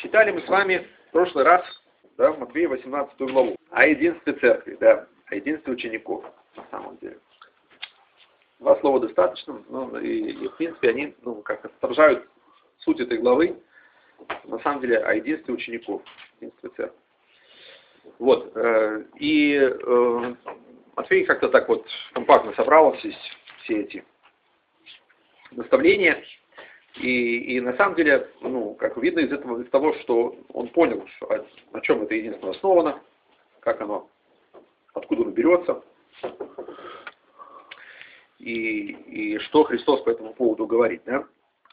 Читали мы с вами в прошлый раз, да, в Матфея 18 главу, о единстве церкви, да, о единстве учеников, на самом деле. Два слова достаточно, но и в принципе они, как отражают суть этой главы, на самом деле, о единстве учеников, единстве церкви. Вот, Матфей как-то так вот компактно собрал все эти наставления, и на самом деле, как видно из того, что он понял, на чем это единство основано, как оно, откуда оно берется, и что Христос по этому поводу говорит. Да?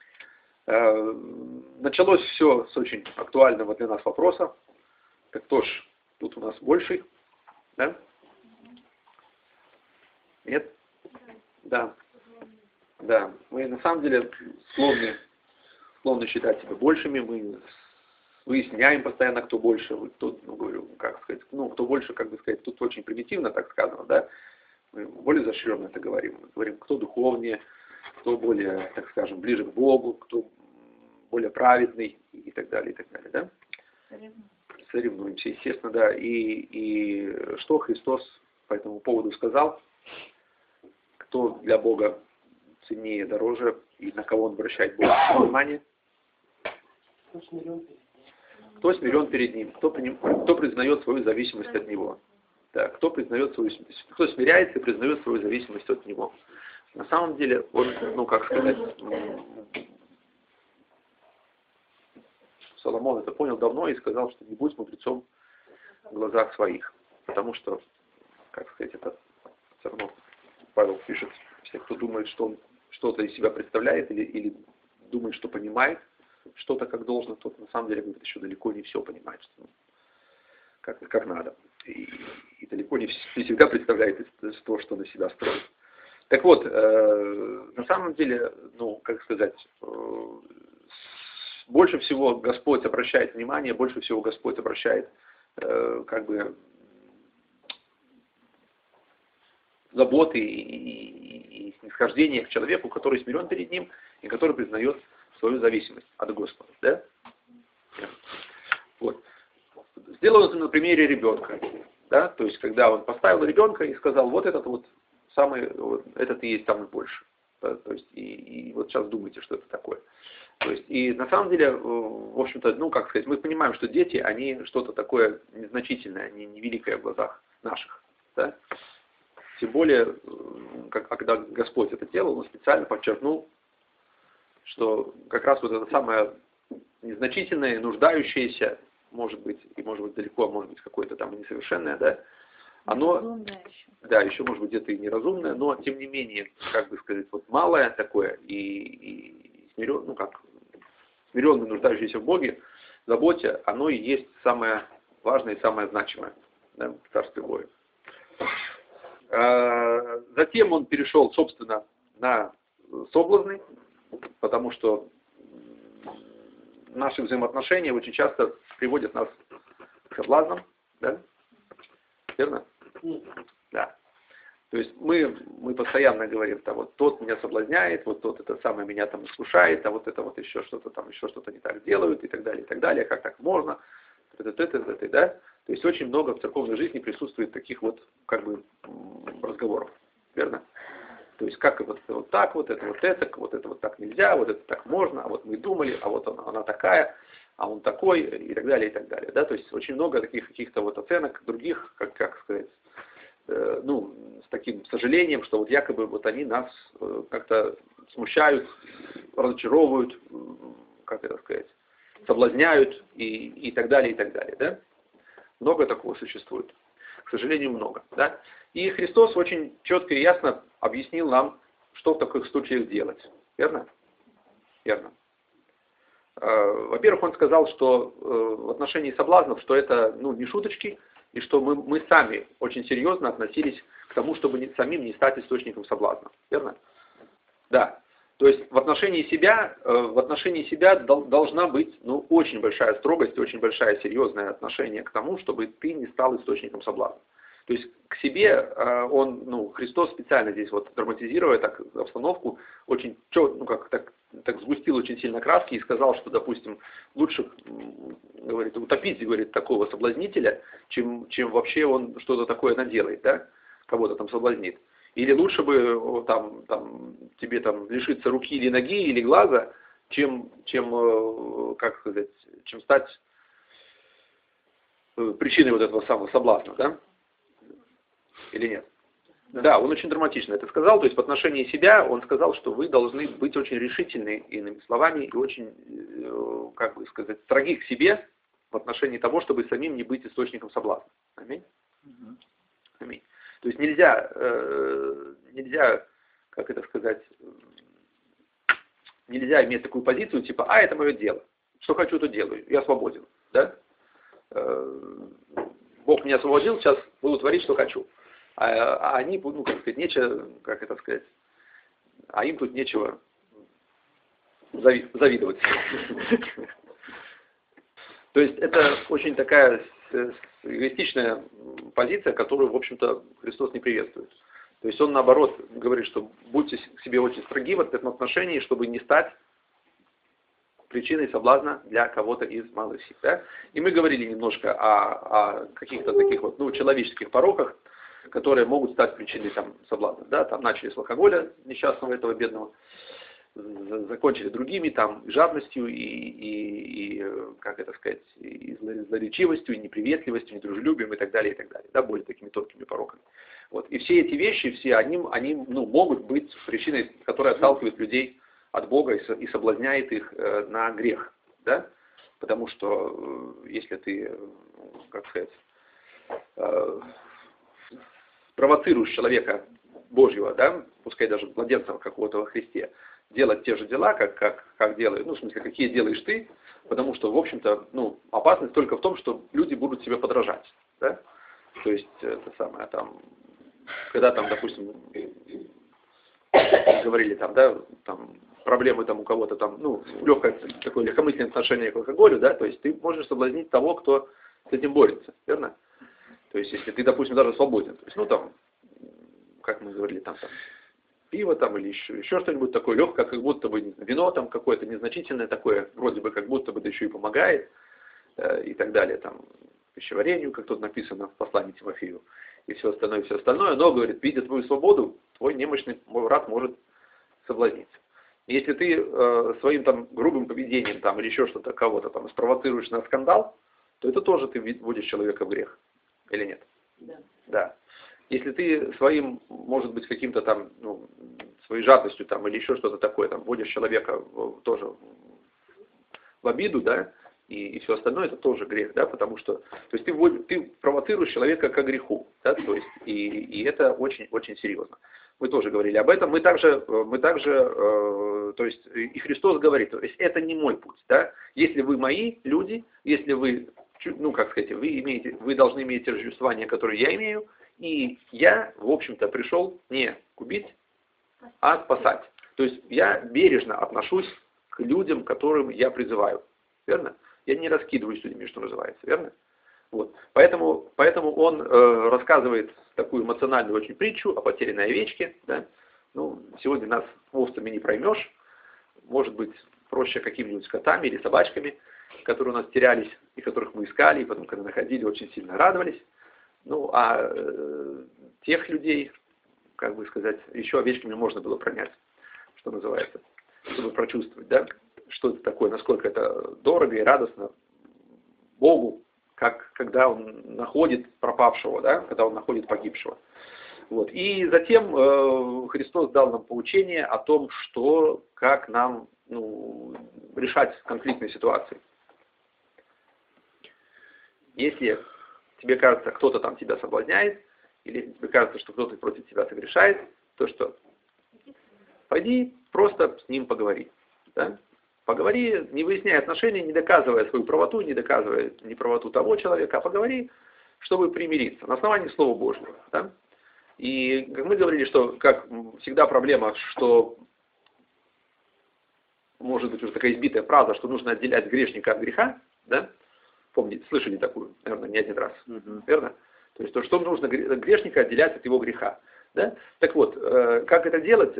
Началось все с очень актуального для нас вопроса. Так кто ж тут у нас больший? Да? Нет? Да. Да. Мы на самом деле склонны считать себя большими. Мы выясняем постоянно, кто больше. Кто больше, тут очень примитивно так сказано, да? Мы более изощренно это говорим. Мы говорим, кто духовнее, кто более, так скажем, ближе к Богу, кто более праведный и так далее, да? Соревнуемся, естественно, да. И что Христос по этому поводу сказал, кто для Бога ценнее, дороже, и на кого он обращает больше внимания? Кто смирен перед ним, кто признает свою зависимость от него. Да, кто смиряется и признает свою зависимость от него. На самом деле, он, Соломон это понял давно и сказал, что не будь мудрецом в глазах своих. Потому что, это все равно Павел пишет, все, кто думает, что он что-то из себя представляет или думает, что понимает что-то как должно, тот на самом деле говорит, еще далеко не все понимает, что, как надо. И далеко не всегда представляет то, что на себя строит. Так вот, на самом деле, больше всего Господь обращает внимание, больше всего Господь обращает заботы и снисхождение к человеку, который смирен перед Ним и который признает свою зависимость от Господа. Да? Вот. Сделал это на примере ребенка. Да? То есть, когда он поставил ребенка и сказал, вот этот этот и есть самый больше. Да? То есть, и вот сейчас думайте, что это такое. То есть, и на самом деле, в общем-то, мы понимаем, что дети, они что-то такое незначительное, они невеликое в глазах наших. Да? Тем более, когда Господь это делал, Он специально подчеркнул, что как раз вот это самое незначительное, нуждающееся, может быть далеко, а может быть какое-то там несовершенное, да, оно, еще может быть где-то и неразумное, но тем не менее, малое такое и смиренное, нуждающееся в Боге, заботе, оно и есть самое важное и самое значимое, да, в Царстве Божьем. Затем он перешел, собственно, на соблазны, потому что наши взаимоотношения очень часто приводят нас к соблазнам, да? Верно? Да. То есть мы постоянно говорим, вот тот меня соблазняет, вот тот это самое меня там искушает, а вот это вот еще что-то не так делают и так далее, как так можно, да? То есть очень много в церковной жизни присутствует таких разговоров, верно? То есть как вот так, вот это так нельзя, вот это так можно, а вот мы думали, а вот она такая, а он такой, и так далее, да? То есть очень много таких каких-то оценок других, с таким сожалением, что якобы они нас как-то смущают, разочаровывают, соблазняют и так далее, да? Много такого существует. К сожалению, много. Да? И Христос очень четко и ясно объяснил нам, что в таких случаях делать. Верно? Верно. Во-первых, Он сказал, что в отношении соблазнов, что это не шуточки, и что мы сами очень серьезно относились к тому, чтобы самим не стать источником соблазна. Верно? Да. То есть в отношении себя должна быть очень большая строгость, очень большое серьезное отношение к тому, чтобы ты не стал источником соблазна. То есть к себе он, ну, Христос специально здесь вот драматизируя так обстановку, очень ну, как так сгустил очень сильно краски и сказал, что, допустим, лучше, говорит, утопить, говорит, такого соблазнителя, чем вообще он что-то такое наделает, да, кого-то там соблазнит. Или лучше бы там тебе там лишиться руки или ноги или глаза, чем как сказать, чем стать причиной вот этого самого соблазна, да? Или нет? Да, он очень драматично это сказал, то есть в отношении себя он сказал, что вы должны быть очень решительны, иными словами, и очень, как бы сказать, строги к себе в отношении того, чтобы самим не быть источником соблазна. Аминь. Аминь. То есть нельзя, как это сказать, нельзя иметь такую позицию, типа, это мое дело, что хочу, то делаю, я свободен, да? Бог меня освободил, сейчас буду творить, что хочу. А они, ну, как сказать, нечего, как это сказать, а им тут нечего завидовать. То есть это очень такая эгоистичная позиция, которую, в общем-то, Христос не приветствует. То есть он, наоборот, говорит, что будьте к себе очень строги в этом отношении, чтобы не стать причиной соблазна для кого-то из малых сил. Да? И мы говорили немножко о каких-то таких вот, ну, человеческих пороках, которые могут стать причиной там соблазна. Да? Там начали с алкоголя несчастного этого бедного, закончили другими, там, жадностью и как это сказать, и злоречивостью, и неприветливостью, и недружелюбием и так далее, да, более такими тонкими пороками. Вот. И все эти вещи, все они ну, могут быть причиной, которая отталкивает людей от Бога и соблазняет их на грех, да? Потому что если ты, как сказать, провоцируешь человека Божьего, да, пускай даже младенца какого-то во Христе, делать те же дела, как делает, ну, в смысле, какие делаешь ты, потому что, в общем-то, ну, опасность только в том, что люди будут тебе подражать, да? То есть, это самое, там, когда там, допустим, говорили там, да, там, проблемы там у кого-то там, ну, легкое такое легкомысленное отношение к алкоголю, да, то есть ты можешь соблазнить того, кто с этим борется, верно? То есть, если ты, допустим, даже свободен, то есть, ну, там, как мы говорили, там пиво там или еще что-нибудь такое легкое, как будто бы вино там какое-то незначительное такое, вроде бы как будто бы да еще и помогает, и так далее, там, пищеварению, как тут написано в послании Тимофею, и все остальное, но, говорит, видя твою свободу, твой немощный брат может соблазниться. Если ты своим там грубым поведением там, или еще что-то кого-то там спровоцируешь на скандал, то это тоже ты вводишь человека в грех. Или нет? Да. Да. Если ты своим, может быть, каким-то там, ну, своей жадностью там, или еще что-то такое, там, вводишь человека тоже в обиду, да, и все остальное, это тоже грех, да, потому что, то есть ты провоцируешь человека к греху, да, то есть, и это очень-очень серьезно. Мы тоже говорили об этом, мы также, то есть, и Христос говорит, то есть, это не мой путь, да, если вы мои люди, если вы, ну, как сказать, вы должны иметь те же чувствования, которые я имею, и я, в общем-то, пришел не губить, а спасать. То есть я бережно отношусь к людям, которым я призываю. Верно? Я не раскидываюсь людьми, что называется. Верно? Вот. Поэтому он рассказывает такую эмоциональную очень притчу о потерянной овечке. Да? Ну, сегодня нас овцами не проймешь. Может быть, проще какими-нибудь котами или собачками, которые у нас терялись, и которых мы искали, и потом, когда находили, очень сильно радовались. Ну, а тех людей, как бы сказать, еще овечками можно было пронять, что называется, чтобы прочувствовать, да, что это такое, насколько это дорого и радостно Богу, когда Он находит пропавшего, да, когда Он находит погибшего. Вот. И затем Христос дал нам поучение о том, как нам, ну, решать конфликтные ситуации. Если тебе кажется, кто-то там тебя соблазняет, или тебе кажется, что кто-то против тебя согрешает, то что? Пойди просто с ним поговори. Да? Поговори, не выясняя отношения, не доказывая свою правоту, не доказывая неправоту того человека, а поговори, чтобы примириться на основании Слова Божьего. Да? И как мы говорили, что, как всегда, проблема, что может быть уже такая избитая фраза, что нужно отделять грешника от греха, да? Помните, слышали такую, наверное, не один раз, верно? То есть, то, что нужно грешника отделять от его греха. Да? Так вот, как это делать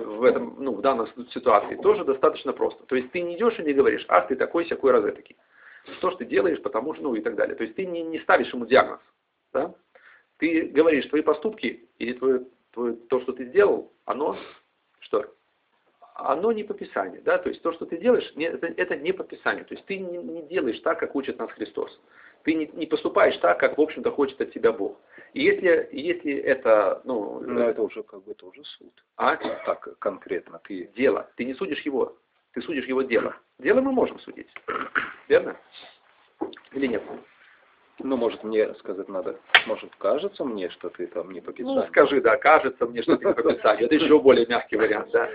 в данной ситуации, тоже достаточно просто. То есть, ты не идешь и не говоришь, ах, ты такой-сякой розетки. То, что ты делаешь, потому что, и так далее. То есть, ты не ставишь ему диагноз. Да? Ты говоришь, твои поступки или то, что ты сделал, оно что? Оно не по Писанию, да, то есть то, что ты делаешь, это не по Писанию, то есть ты не делаешь так, как учит нас Христос. Ты не поступаешь так, как, в общем-то, хочет от тебя Бог. И если это, Но это уже как бы тоже суд. А? Так, конкретно. Дело. Ты не судишь его, ты судишь его дело. Дело мы можем судить. Верно? Или нет? Может, мне сказать надо, может, кажется мне, что ты там не по Писанию. Скажи, да, кажется мне, что ты не по Писанию. Это еще более мягкий вариант, да.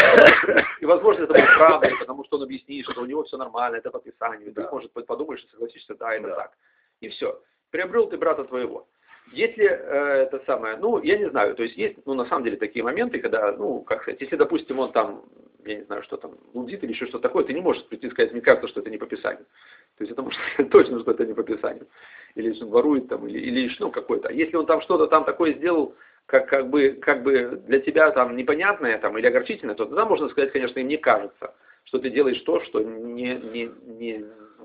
И, возможно, это будет правда, потому что он объяснит, что у него все нормально, это по Писанию. Да. Ты, может, подумаешь и согласишься, да, это так. И все. Приобрел ты брата твоего. Если это самое, я не знаю, то есть есть, на самом деле, такие моменты, когда, как сказать, если, допустим, он там, я не знаю, что там, блудит или еще что-то такое, ты не можешь прийти и сказать, мне кажется, что это не по Писанию. То есть это может сказать точно, что это не по Писанию. Или если он ворует там, или какой-то. Если он там что-то там такое сделал, как бы для тебя там непонятное там, или огорчительное, то тогда можно сказать, конечно, и мне кажется, что ты делаешь то, что не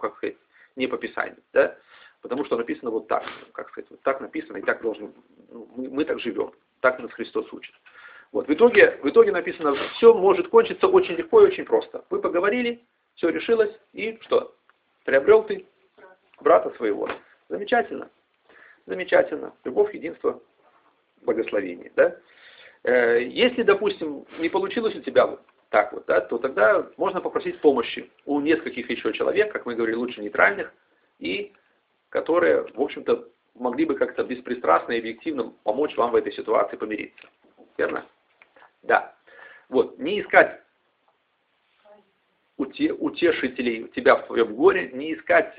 по Писанию. Да? Потому что написано вот так, вот так написано, и так должно, мы так живем, так нас Христос учит. Вот, в итоге написано, все может кончиться очень легко и очень просто. Вы поговорили, все решилось, и что? Приобрел ты брата своего. Замечательно. Замечательно. Любовь, единство, благословение. Да? Если, допустим, не получилось у тебя так вот, да, то тогда можно попросить помощи у нескольких еще человек, как мы говорили, лучше нейтральных, и которые, в общем-то, могли бы как-то беспристрастно и объективно помочь вам в этой ситуации помириться. Верно? Да. Вот, не искать утешителей тебя в твоем горе, не искать,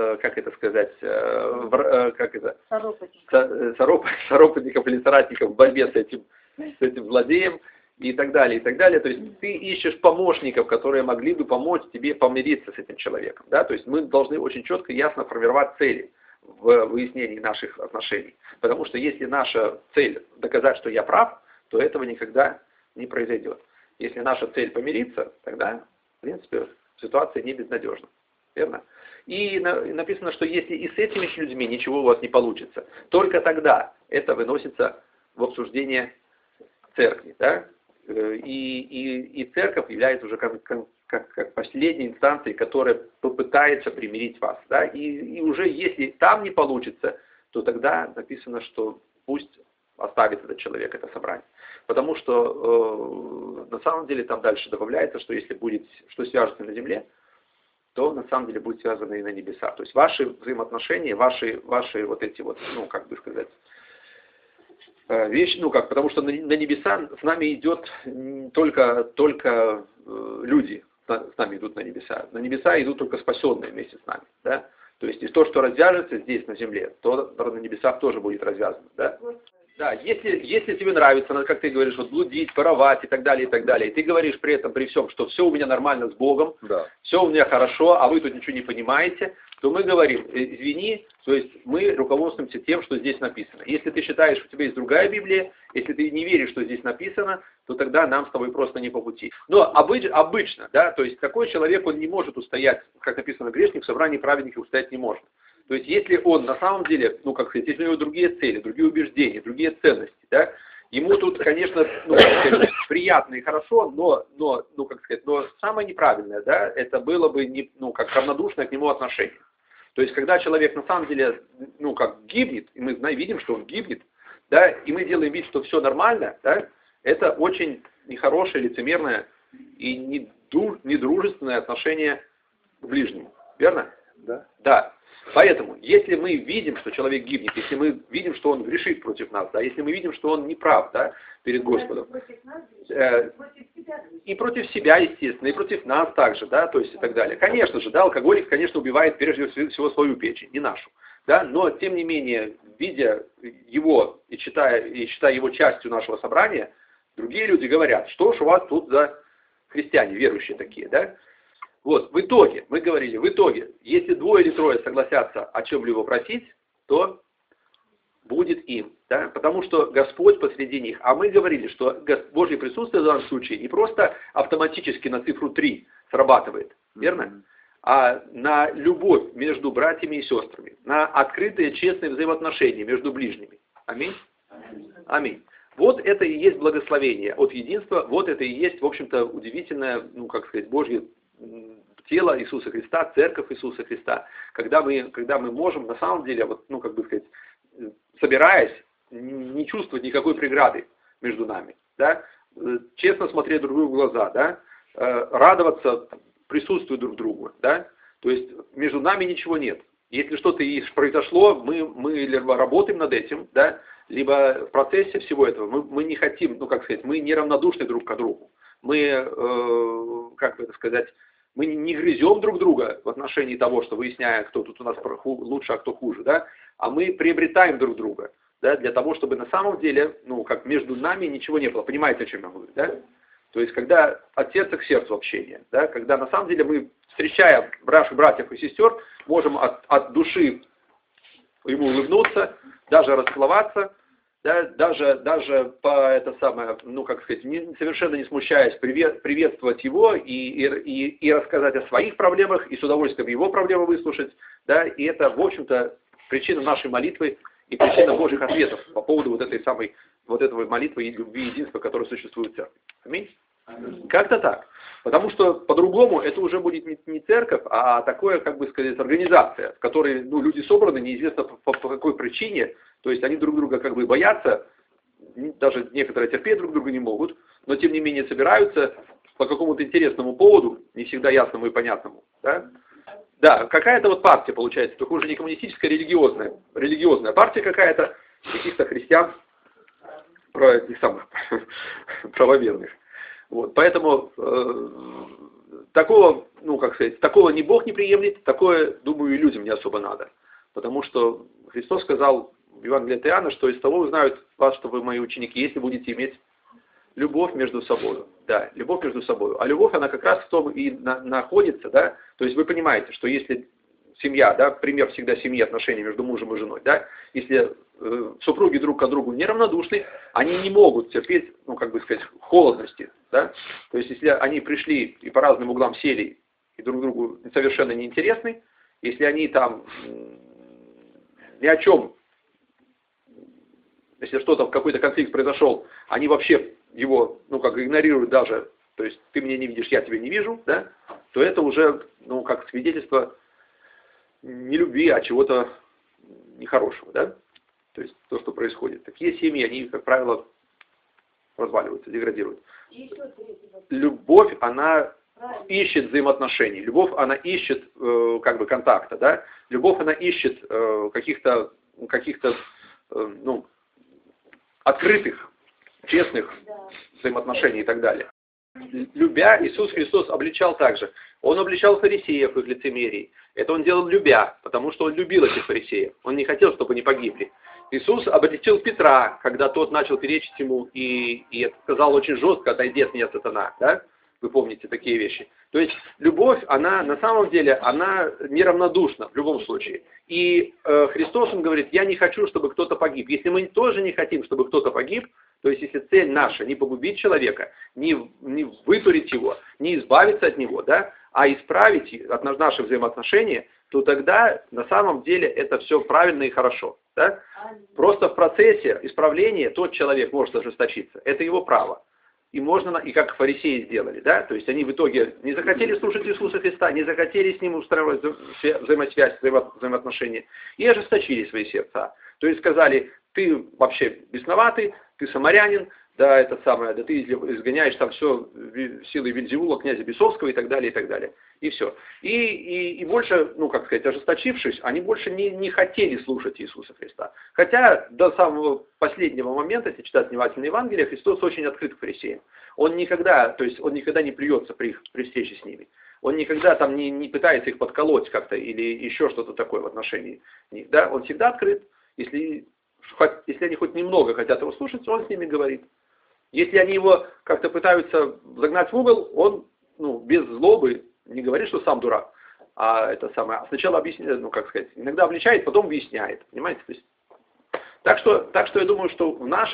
соропотников или соратников в борьбе с этим злодеем и так далее, и так далее. То есть ты ищешь помощников, которые могли бы помочь тебе помириться с этим человеком. Да? То есть мы должны очень четко и ясно формировать цели в выяснении наших отношений. Потому что если наша цель доказать, что я прав, то этого никогда не произойдет. Если наша цель помириться, тогда, в принципе, ситуация не безнадежна. Верно? И написано, что если и с этими людьми ничего у вас не получится, только тогда это выносится в обсуждение церкви. Да? И церковь является уже как последней инстанцией, которая попытается примирить вас. Да? И уже если там не получится, то тогда написано, что пусть оставит этот человек это собрание. Потому что на самом деле там дальше добавляется, что если будет, что свяжется на земле, то на самом деле будет связано и на небесах. То есть ваши взаимоотношения, ваши вот эти вот, вещи, потому что на небеса с нами идет только люди, с нами идут на небеса. На небеса идут только спасенные вместе с нами. Да? То есть и то, что развяжется здесь на земле, то на небесах тоже будет развязано. Да? Да, если тебе нравится, как ты говоришь, вот блудить, воровать и так далее, и ты говоришь при этом, при всем, что все у меня нормально с Богом, да, все у меня хорошо, а вы тут ничего не понимаете, то мы говорим, извини, то есть мы руководствуемся тем, что здесь написано. Если ты считаешь, что у тебя есть другая Библия, если ты не веришь, что здесь написано, то тогда нам с тобой просто не по пути. Но обычно, да, то есть такой человек, он не может устоять, как написано, грешник в собрании праведников устоять не может. То есть, если он на самом деле, если у него другие цели, другие убеждения, другие ценности, да, ему тут, конечно, приятно и хорошо, но самое неправильное, да, это было бы равнодушное к нему отношение. То есть, когда человек на самом деле, гибнет, и мы видим, что он гибнет, да, и мы делаем вид, что все нормально, да, это очень нехорошее, лицемерное и недружественное отношение к ближнему. Верно? Да. Да. Поэтому, если мы видим, что человек гибнет, если мы видим, что он грешит против нас, да, если мы видим, что он неправ, да, перед Господом, и против себя, естественно, и против нас также, да, то есть и так далее. Конечно же, да, алкоголик, конечно, убивает прежде всего свою печень, не нашу, да, но тем не менее, видя его и считая его частью нашего собрания, другие люди говорят, что ж у вас тут за христиане, верующие такие, да. Вот, в итоге, мы говорили, если 2 или 3 согласятся о чем-либо просить, то будет им, да, потому что Господь посреди них. А мы говорили, что Божье присутствие в данном случае не просто автоматически на цифру 3 срабатывает, верно? А на любовь между братьями и сестрами, на открытые, честные взаимоотношения между ближними. Аминь? Аминь. Вот это и есть благословение от единства, вот это и есть, в общем-то, удивительное, ну, как сказать, Божье тело Иисуса Христа, церковь Иисуса Христа, когда мы можем, на самом деле, вот, ну, как бы сказать, собираясь, не чувствовать никакой преграды между нами, да, честно смотреть друг другу в глаза, да, радоваться присутствию друг другу, да, то есть между нами ничего нет. Если что-то произошло, мы либо работаем над этим, да, либо в процессе всего этого мы не хотим, ну, как сказать, мы не равнодушны друг к другу, мы, как бы это сказать, мы не грызем друг друга в отношении того, что выясняя, кто тут у нас лучше, а кто хуже, да, а мы приобретаем друг друга, да, для того, чтобы на самом деле, ну, как между нами ничего не было. Понимаете, о чем я говорю, да? То есть, когда от сердца к сердцу общение, да, когда на самом деле мы, встречая наших братьев и сестер, можем от души ему улыбнуться, даже расцеловаться, да, даже по это самое, ну, как сказать, совершенно не смущаясь, приветствовать его и рассказать о своих проблемах, и с удовольствием его проблемы выслушать, да, и это, в общем-то, причина нашей молитвы и причина Божьих ответов по поводу вот этой самой, вот этого молитвы и любви и единства, которое существует в церкви. Аминь? Как-то так. Потому что по-другому это уже будет не церковь, а такое, как бы сказать, организация, в которой, ну, люди собраны, неизвестно по какой причине, то есть они друг друга как бы боятся, даже некоторые терпеть друг друга не могут, но тем не менее собираются по какому-то интересному поводу, не всегда ясному и понятному. Да, да, какая-то вот партия получается, только уже не коммунистическая, а религиозная партия какая-то, каких-то христиан, этих самых правоверных. Вот, поэтому такого, ну, как сказать, такого ни Бог не приемлет, такое, думаю, и людям не особо надо. Потому что Христос сказал в Евангелии от Иоанна, что из того узнают вас, что вы мои ученики, если будете иметь любовь между собой. Да, любовь между собой. А любовь, она как раз в том и находится, да, то есть вы понимаете, что если семья, да, пример всегда семьи, отношения между мужем и женой, да, если супруги друг к другу неравнодушны, они не могут терпеть, ну, как бы сказать, холодности, да, то есть если они пришли и по разным углам сели и друг другу совершенно неинтересны, если они там ни о чем, если что-то, какой-то конфликт произошел, они вообще его, ну, как игнорируют даже, то есть ты меня не видишь, я тебя не вижу, да, то это уже, ну, как свидетельство не любви, а чего-то нехорошего, да, то есть то, что происходит. Такие семьи, они, как правило, разваливаются, деградируют. Любовь, она ищет взаимоотношений, любовь, она ищет как бы контакта, да, любовь, она ищет каких-то ну, открытых, честных взаимоотношений и так далее. Любя, Иисус Христос обличал также. Он обличал фарисеев в их лицемерии. Это он делал любя, потому что он любил этих фарисеев. Он не хотел, чтобы они погибли. Иисус обличил Петра, когда тот начал перечить ему и сказал очень жестко: «Отойди от меня, сатана». Да? Вы помните такие вещи. То есть любовь, она на самом деле, она неравнодушна в любом случае. И Христос, он говорит: я не хочу, чтобы кто-то погиб. Если мы тоже не хотим, чтобы кто-то погиб, то есть если цель наша не погубить человека, не вытурить его, не избавиться от него, да, а исправить наши взаимоотношения, то тогда на самом деле это все правильно и хорошо. Да? Просто в процессе исправления тот человек может ожесточиться. Это его право. И можно, и как фарисеи сделали, да, то есть они в итоге не захотели слушать Иисуса Христа, не захотели с Ним устраивать взаимосвязь, взаимоотношения, и ожесточили свои сердца. То есть сказали: ты вообще бесноватый, ты самарянин, да, это самое, да ты изгоняешь там все силой Вельзевула, князя Бесовского и так далее, и так далее. И все. И больше, ну, как сказать, ожесточившись, они больше не хотели слушать Иисуса Христа. Хотя до самого последнего момента, если читать внимательно Евангелие, Христос очень открыт к фарисеям. Он никогда, то есть он никогда не плюется при встрече с ними. Он никогда там не пытается их подколоть как-то или еще что-то такое в отношении них. Да? Он всегда открыт. Если они хоть немного хотят его слушать, он с ними говорит. Если они его как-то пытаются загнать в угол, он, ну, без злобы не говорит, что сам дурак, а это самое. Сначала объясняет, ну, как сказать, иногда обличает, потом объясняет. Понимаете? То есть Так что я думаю, что у нас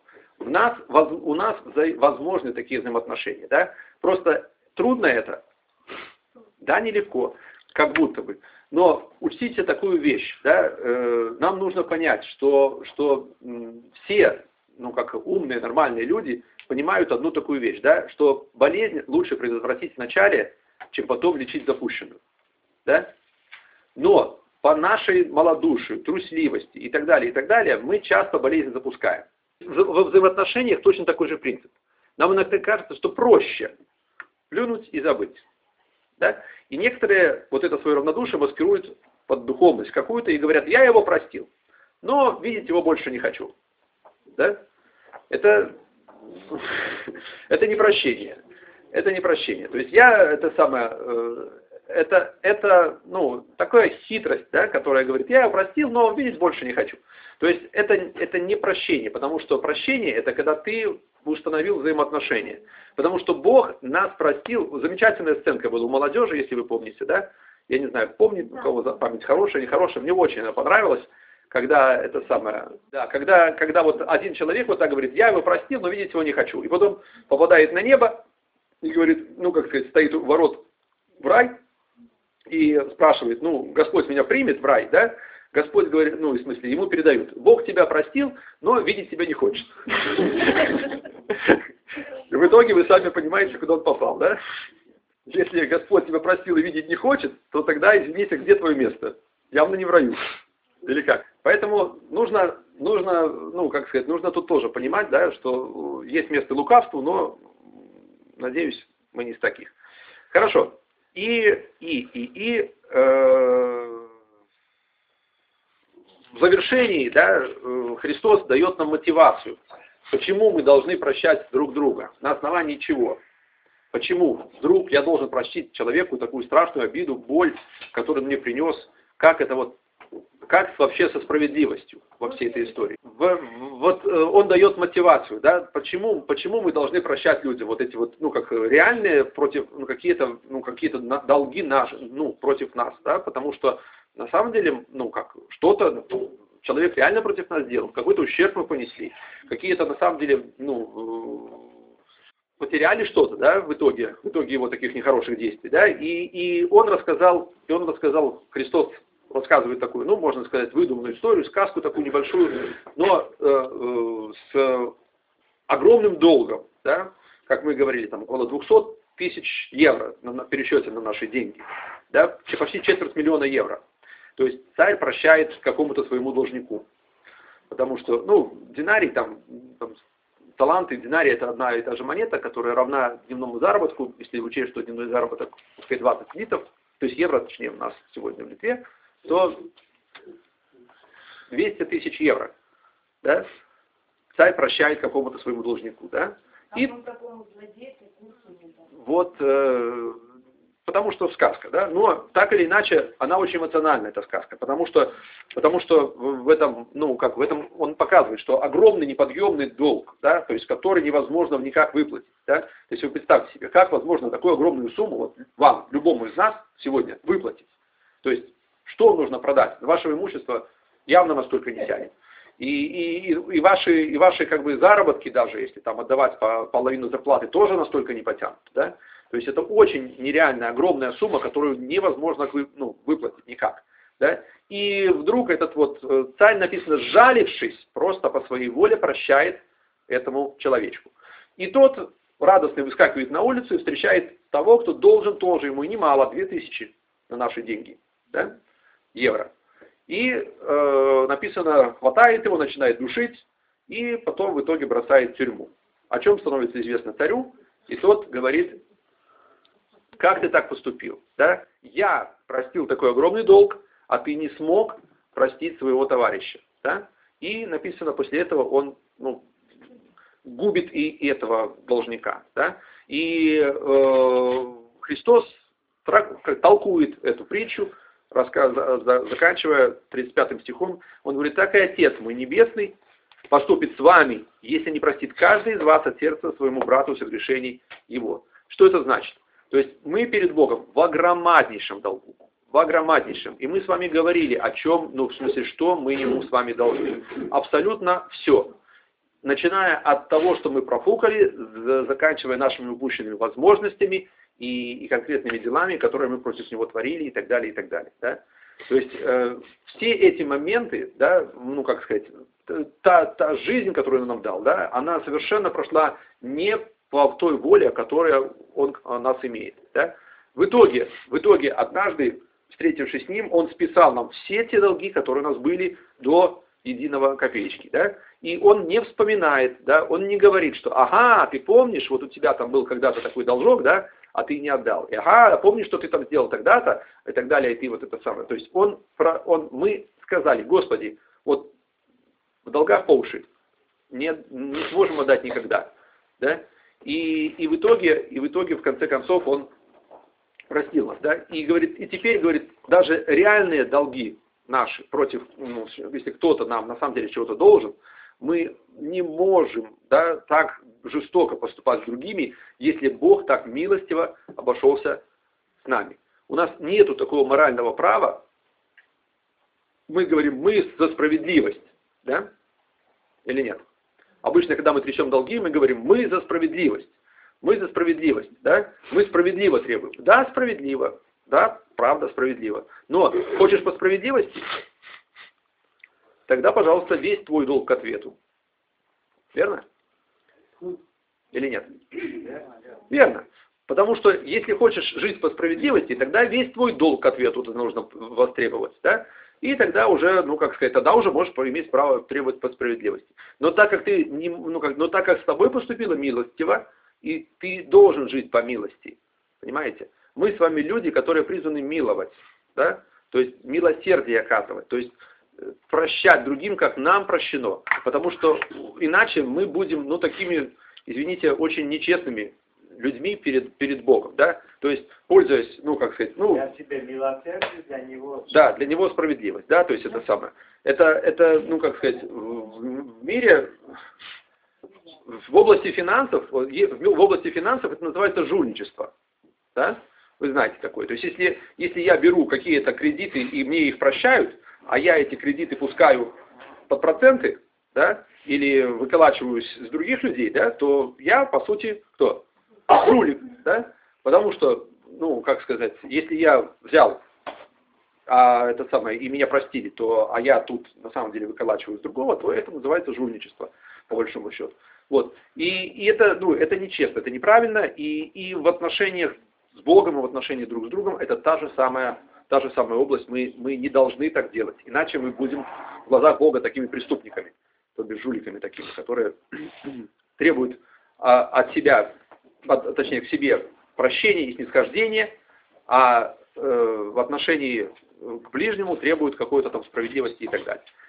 возможны такие взаимоотношения. Да? Просто трудно это, да, нелегко, как будто бы. Но учтите такую вещь, да, нам нужно понять, что все, как умные, нормальные люди, понимают одну такую вещь, да, что болезнь лучше предотвратить вначале, чем потом лечить запущенную. Да? Но по нашей малодушию, трусливости и так далее, мы часто болезнь запускаем. Во взаимоотношениях точно такой же принцип. Нам иногда кажется, что проще плюнуть и забыть. Да? И некоторые вот это свое равнодушие маскируют под духовность какую-то и говорят, я его простил, но видеть его больше не хочу. Да? Это не прощение. Это не прощение. То есть такая хитрость, да, которая говорит, я его простил, но видеть больше не хочу. То есть это не прощение, потому что прощение это когда ты установил взаимоотношения. Потому что Бог нас простил. Замечательная сценка была у молодежи, если вы помните, да? Я не знаю, помнит, у кого память хорошая, нехорошая. Мне очень она понравилась, когда когда вот один человек вот так говорит, я его простил, но видеть его не хочу. И потом попадает на небо и говорит, стоит у ворот в рай и спрашивает, Господь меня примет в рай, да? Господь говорит, ему передают, Бог тебя простил, но видеть тебя не хочет. И в итоге вы сами понимаете, куда он попал, да? Если Господь тебя простил и видеть не хочет, то тогда, извините, где твое место? Явно не в раю. Или как? Поэтому нужно тут тоже понимать, да, что есть место лукавству, но, надеюсь, мы не из таких. Хорошо. В завершении, да, Христос дает нам мотивацию. Почему мы должны прощать друг друга? На основании чего? Почему вдруг я должен простить человеку такую страшную обиду, боль, которую он мне принес? Как вообще со справедливостью во всей этой истории? Он дает мотивацию, да? Почему мы должны прощать людям вот эти реальные против, какие-то долги наши, против нас, да? Потому что на самом деле, что-то человек реально против нас сделал, какой-то ущерб мы понесли, какие-то на самом деле, потеряли что-то, да, в итоге его таких нехороших действий, да, и он рассказал, Христос рассказывает такую, можно сказать, выдуманную историю, сказку такую небольшую, но с огромным долгом, да, как мы говорили, там около 200 тысяч евро на пересчете на наши деньги, да, почти 250 000 евро. То есть царь прощает какому-то своему должнику. Потому что, динарий, таланты, динарий это одна и та же монета, которая равна дневному заработку, если учесть, что дневной заработок, пускай 20 литов, то есть евро, точнее, у нас сегодня в Литве, то 200 тысяч евро, да, царь прощает какому-то своему должнику, да. И вот, потому что сказка, да, но так или иначе она очень эмоциональная, эта сказка, потому что в этом он показывает, что огромный неподъемный долг, да, то есть который невозможно никак выплатить, да, то есть вы представьте себе, как возможно такую огромную сумму вам, любому из нас сегодня выплатить, то есть что нужно продать, вашего имущества явно настолько не тянет. И ваши заработки, даже если там отдавать половину зарплаты, тоже настолько не потянут, да. То есть это очень нереальная, огромная сумма, которую невозможно выплатить никак. Да? И вдруг этот царь, написано, сжалившись, просто по своей воле прощает этому человечку. И тот радостный выскакивает на улицу и встречает того, кто должен тоже ему немало, 2000 на наши деньги, да? Евро. И написано, хватает его, начинает душить, и потом в итоге бросает в тюрьму. О чем становится известно царю, и тот говорит, как ты так поступил? Да? Я простил такой огромный долг, а ты не смог простить своего товарища. Да? И написано, после этого он губит и этого должника. Да? И Христос толкует эту притчу, заканчивая 35 стихом. Он говорит, так и Отец мой Небесный поступит с вами, если не простит каждый из вас от сердца своему брату согрешений его. Что это значит? То есть мы перед Богом в огромнейшем долгу. в огромнейшем. И мы с вами говорили, о чем, ну, в смысле, что мы ему с вами должны. Абсолютно все. Начиная от того, что мы профукали, заканчивая нашими упущенными возможностями и конкретными делами, которые мы против него творили, и так далее, и так далее. Да? То есть все эти моменты, да, ну, как сказать, та жизнь, которую он нам дал, да, она совершенно прошла не по той воле, которая он нас имеет. Да? В итоге, однажды, встретившись с ним, он списал нам все те долги, которые у нас были до единого копеечки. Да? И он не вспоминает, да, он не говорит, что ага, ты помнишь, вот у тебя там был когда-то такой должок, да, а ты не отдал. И, ага, помнишь, что ты там сделал тогда-то, и так далее, и ты вот это самое. То есть мы сказали, Господи, вот в долгах по уши не сможем отдать никогда. Да? И в итоге, в конце концов, он простил нас. Да? И теперь говорит, даже реальные долги наши против, ну, если кто-то нам на самом деле чего-то должен, мы не можем, да, так жестоко поступать с другими, если Бог так милостиво обошелся с нами. У нас нету такого морального права. Мы говорим, мы за справедливость, да? Или нет? Обычно, когда мы трясем долги, мы говорим, мы за справедливость. Мы за справедливость, да? Мы справедливо требуем. Да, справедливо. Да, правда, справедливо. Но хочешь по справедливости? Тогда, пожалуйста, весь твой долг к ответу. Верно? Или нет? Верно. Потому что если хочешь жить по справедливости, тогда весь твой долг к ответу нужно востребовать. Да? И тогда уже, ну как сказать, тогда уже можешь иметь право требовать по справедливости. Но так как так как с тобой поступила милостиво, и ты должен жить по милости. Понимаете? Мы с вами люди, которые призваны миловать. Да? То есть милосердие оказывать. То есть прощать другим, как нам прощено. Потому что иначе мы будем, ну, такими, извините, очень нечестными людьми перед Богом. Да? То есть, пользуясь, ну, как сказать, ну... Для тебя милосердие, для него... Да, для него справедливость. Да? То есть, это самое. Это, ну, как сказать, в мире, в области финансов это называется жульничество. Да? Вы знаете такое. То есть, если я беру какие-то кредиты, и мне их прощают, а я эти кредиты пускаю под проценты, да, или выколачиваюсь с других людей, да, то я, по сути, кто? Жулик, да? Потому что, ну, как сказать, если я взял и меня простили, а я тут на самом деле выколачиваю с другого, то это называется жульничество, по большому счету. Вот. И это, ну, это нечестно, это неправильно, и в отношениях с Богом, и в отношениях друг с другом это та же самая область, мы не должны так делать. Иначе мы будем в глазах Бога такими преступниками, то бишь жуликами такими, которые требуют от себя, точнее к себе прощения и снисхождения, а в отношении к ближнему требуют какой-то там справедливости и так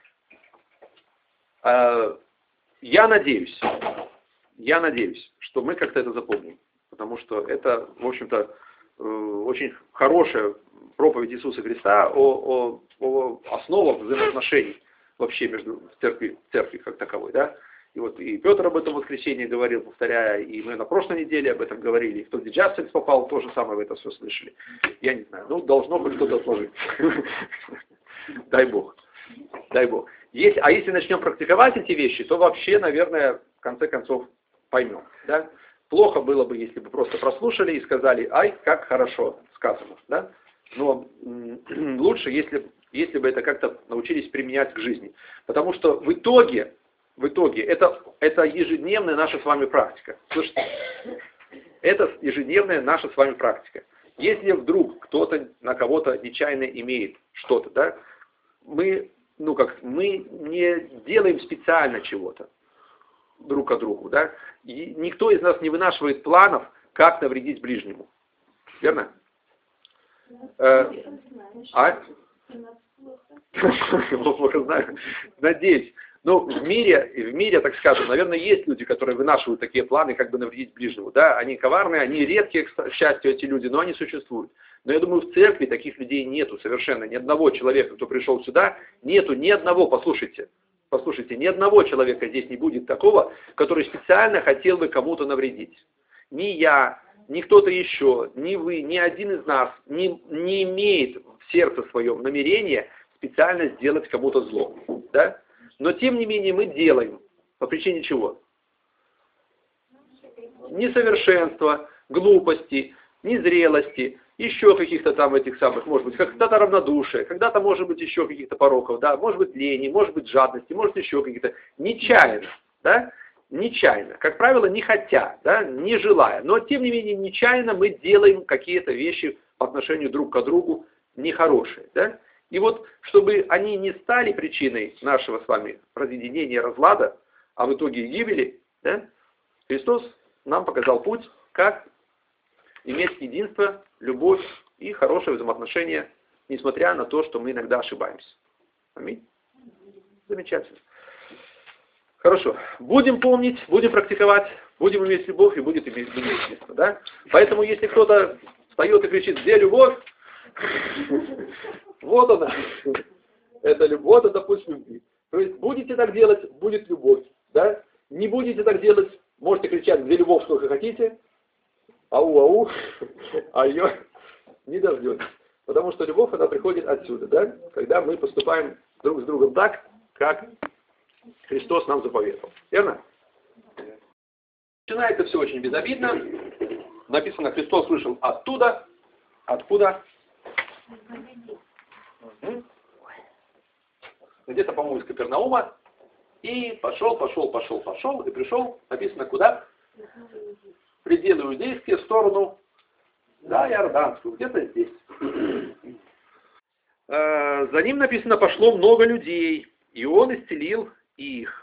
далее. Я надеюсь, что мы как-то это запомним, потому что это, в общем-то, очень хорошая проповедь Иисуса Христа о основах взаимоотношений вообще между церковью как таковой, да. И Петр об этом в воскресенье говорил, повторяя, и мы на прошлой неделе об этом говорили, и кто в Джастинс попал, то же самое в это все слышали. Я не знаю, ну должно быть что-то отложить. Дай Бог. Если начнем практиковать эти вещи, то вообще, наверное, в конце концов поймем, да. Плохо было бы, если бы просто прослушали и сказали, ай, как хорошо сказано, да? Но лучше, если бы это как-то научились применять к жизни. Потому что в итоге это ежедневная наша с вами практика. Слышите? Это ежедневная наша с вами практика. Если вдруг кто-то на кого-то нечаянно имеет что-то, да, мы не делаем специально чего-то друг от другу, да? И никто из нас не вынашивает планов, как навредить ближнему. Верно? Плохо знаю. Надеюсь. Но в мире, так скажем, наверное, есть люди, которые вынашивают такие планы, как бы навредить ближнему. Да? Они коварные, они редкие, к счастью, эти люди, но они существуют. Но я думаю, в церкви таких людей нету совершенно. Ни одного человека, кто пришел сюда, нету ни одного, послушайте, ни одного человека здесь не будет такого, который специально хотел бы кому-то навредить. Ни я, ни кто-то еще, ни вы, ни один из нас не имеет в сердце своем намерения специально сделать кому-то зло. Да? Но тем не менее мы делаем. По причине чего? Несовершенства, глупости, незрелости, еще каких-то там этих самых, может быть, когда-то равнодушия, когда-то, может быть, еще каких-то пороков, да, может быть, лени, может быть, жадности, может, еще каких-то, нечаянно, да, нечаянно, как правило, не хотя, да, не желая, но, тем не менее, нечаянно мы делаем какие-то вещи по отношению друг к другу нехорошие, да, и вот, чтобы они не стали причиной нашего с вами разъединения, разлада, а в итоге гибели, да, Христос нам показал путь, как иметь единство, любовь и хорошее взаимоотношение, несмотря на то, что мы иногда ошибаемся. Аминь. Замечательно. Хорошо. Будем помнить, будем практиковать, будем иметь любовь и будет иметь единство. Да? Поэтому, если кто-то встает и кричит: где любовь? Вот она. Это любовь, это путь любви. То есть, будете так делать, будет любовь. Да? Не будете так делать, можете кричать: где любовь, сколько хотите. Ау-ау, а ее не дождетесь. Потому что любовь, она приходит отсюда, да? Когда мы поступаем друг с другом так, как Христос нам заповедовал. Верно? Начинается все очень безобидно. Написано, Христос вышел оттуда. Откуда? Где-то, по-моему, из Капернаума. И пошел, и пришел, написано, куда? Пределы иудейские, в сторону, да, Иорданскую, где-то здесь. За ним написано, пошло много людей, и он исцелил их.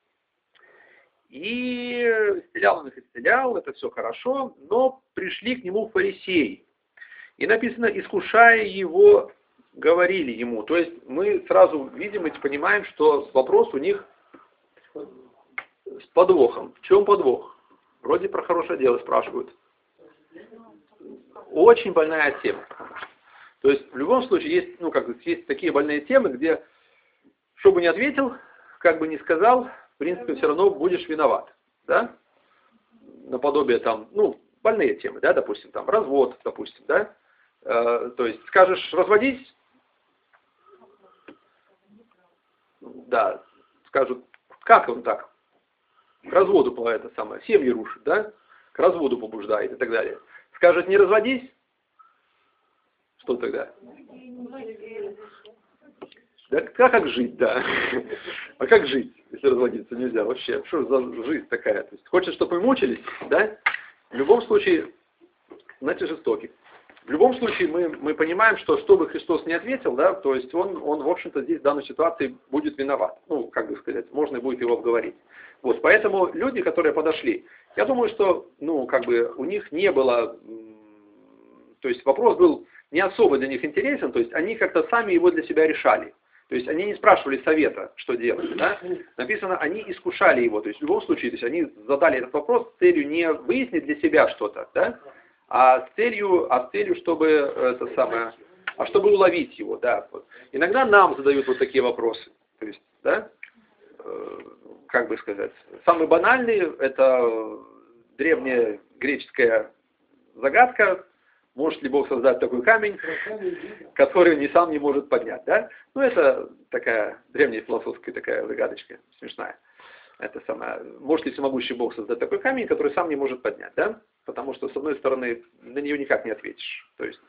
И исцелял он их, это все хорошо, но пришли к нему фарисеи. И написано, искушая его, говорили ему. То есть мы сразу видим и понимаем, что вопрос у них с подвохом. В чем подвох? Вроде про хорошее дело спрашивают. Очень больная тема. То есть в любом случае есть, есть такие больные темы, где, что бы ни ответил, как бы ни сказал, в принципе, все равно будешь виноват. Да? Наподобие там, больные темы, да, допустим, там, развод, допустим, да. То есть скажешь разводись, да, скажут, как он так? К разводу семьи рушит, да? К разводу побуждает и так далее. Скажет, не разводись, что тогда? Да как жить, да? А как жить, если разводиться нельзя? Вообще, что за жизнь такая? То есть, хочешь, чтобы мы мучились, да? В любом случае, знаете, жестокий. В любом случае, мы понимаем, что бы Христос не ответил, да, то есть он, в общем-то, здесь в данной ситуации будет виноват. Можно будет его обговорить. Вот, поэтому люди, которые подошли, я думаю, что, у них не было, то есть вопрос был не особо для них интересен, то есть они как-то сами его для себя решали. То есть они не спрашивали совета, что делать. Да? Написано, они искушали его. То есть в любом случае, то есть они задали этот вопрос с целью не выяснить для себя что-то, да? а с целью, чтобы чтобы уловить его. Да? Вот. Иногда нам задают вот такие вопросы. То есть, да? Как бы сказать, самый банальный — это древняя греческая загадка, может ли Бог создать такой камень, который ни сам не может поднять. Да? Это такая древняя философская такая загадочка, смешная. Это может ли всемогущий Бог создать такой камень, который сам не может поднять. Да? Потому что, с одной стороны, на нее никак не ответишь. То есть,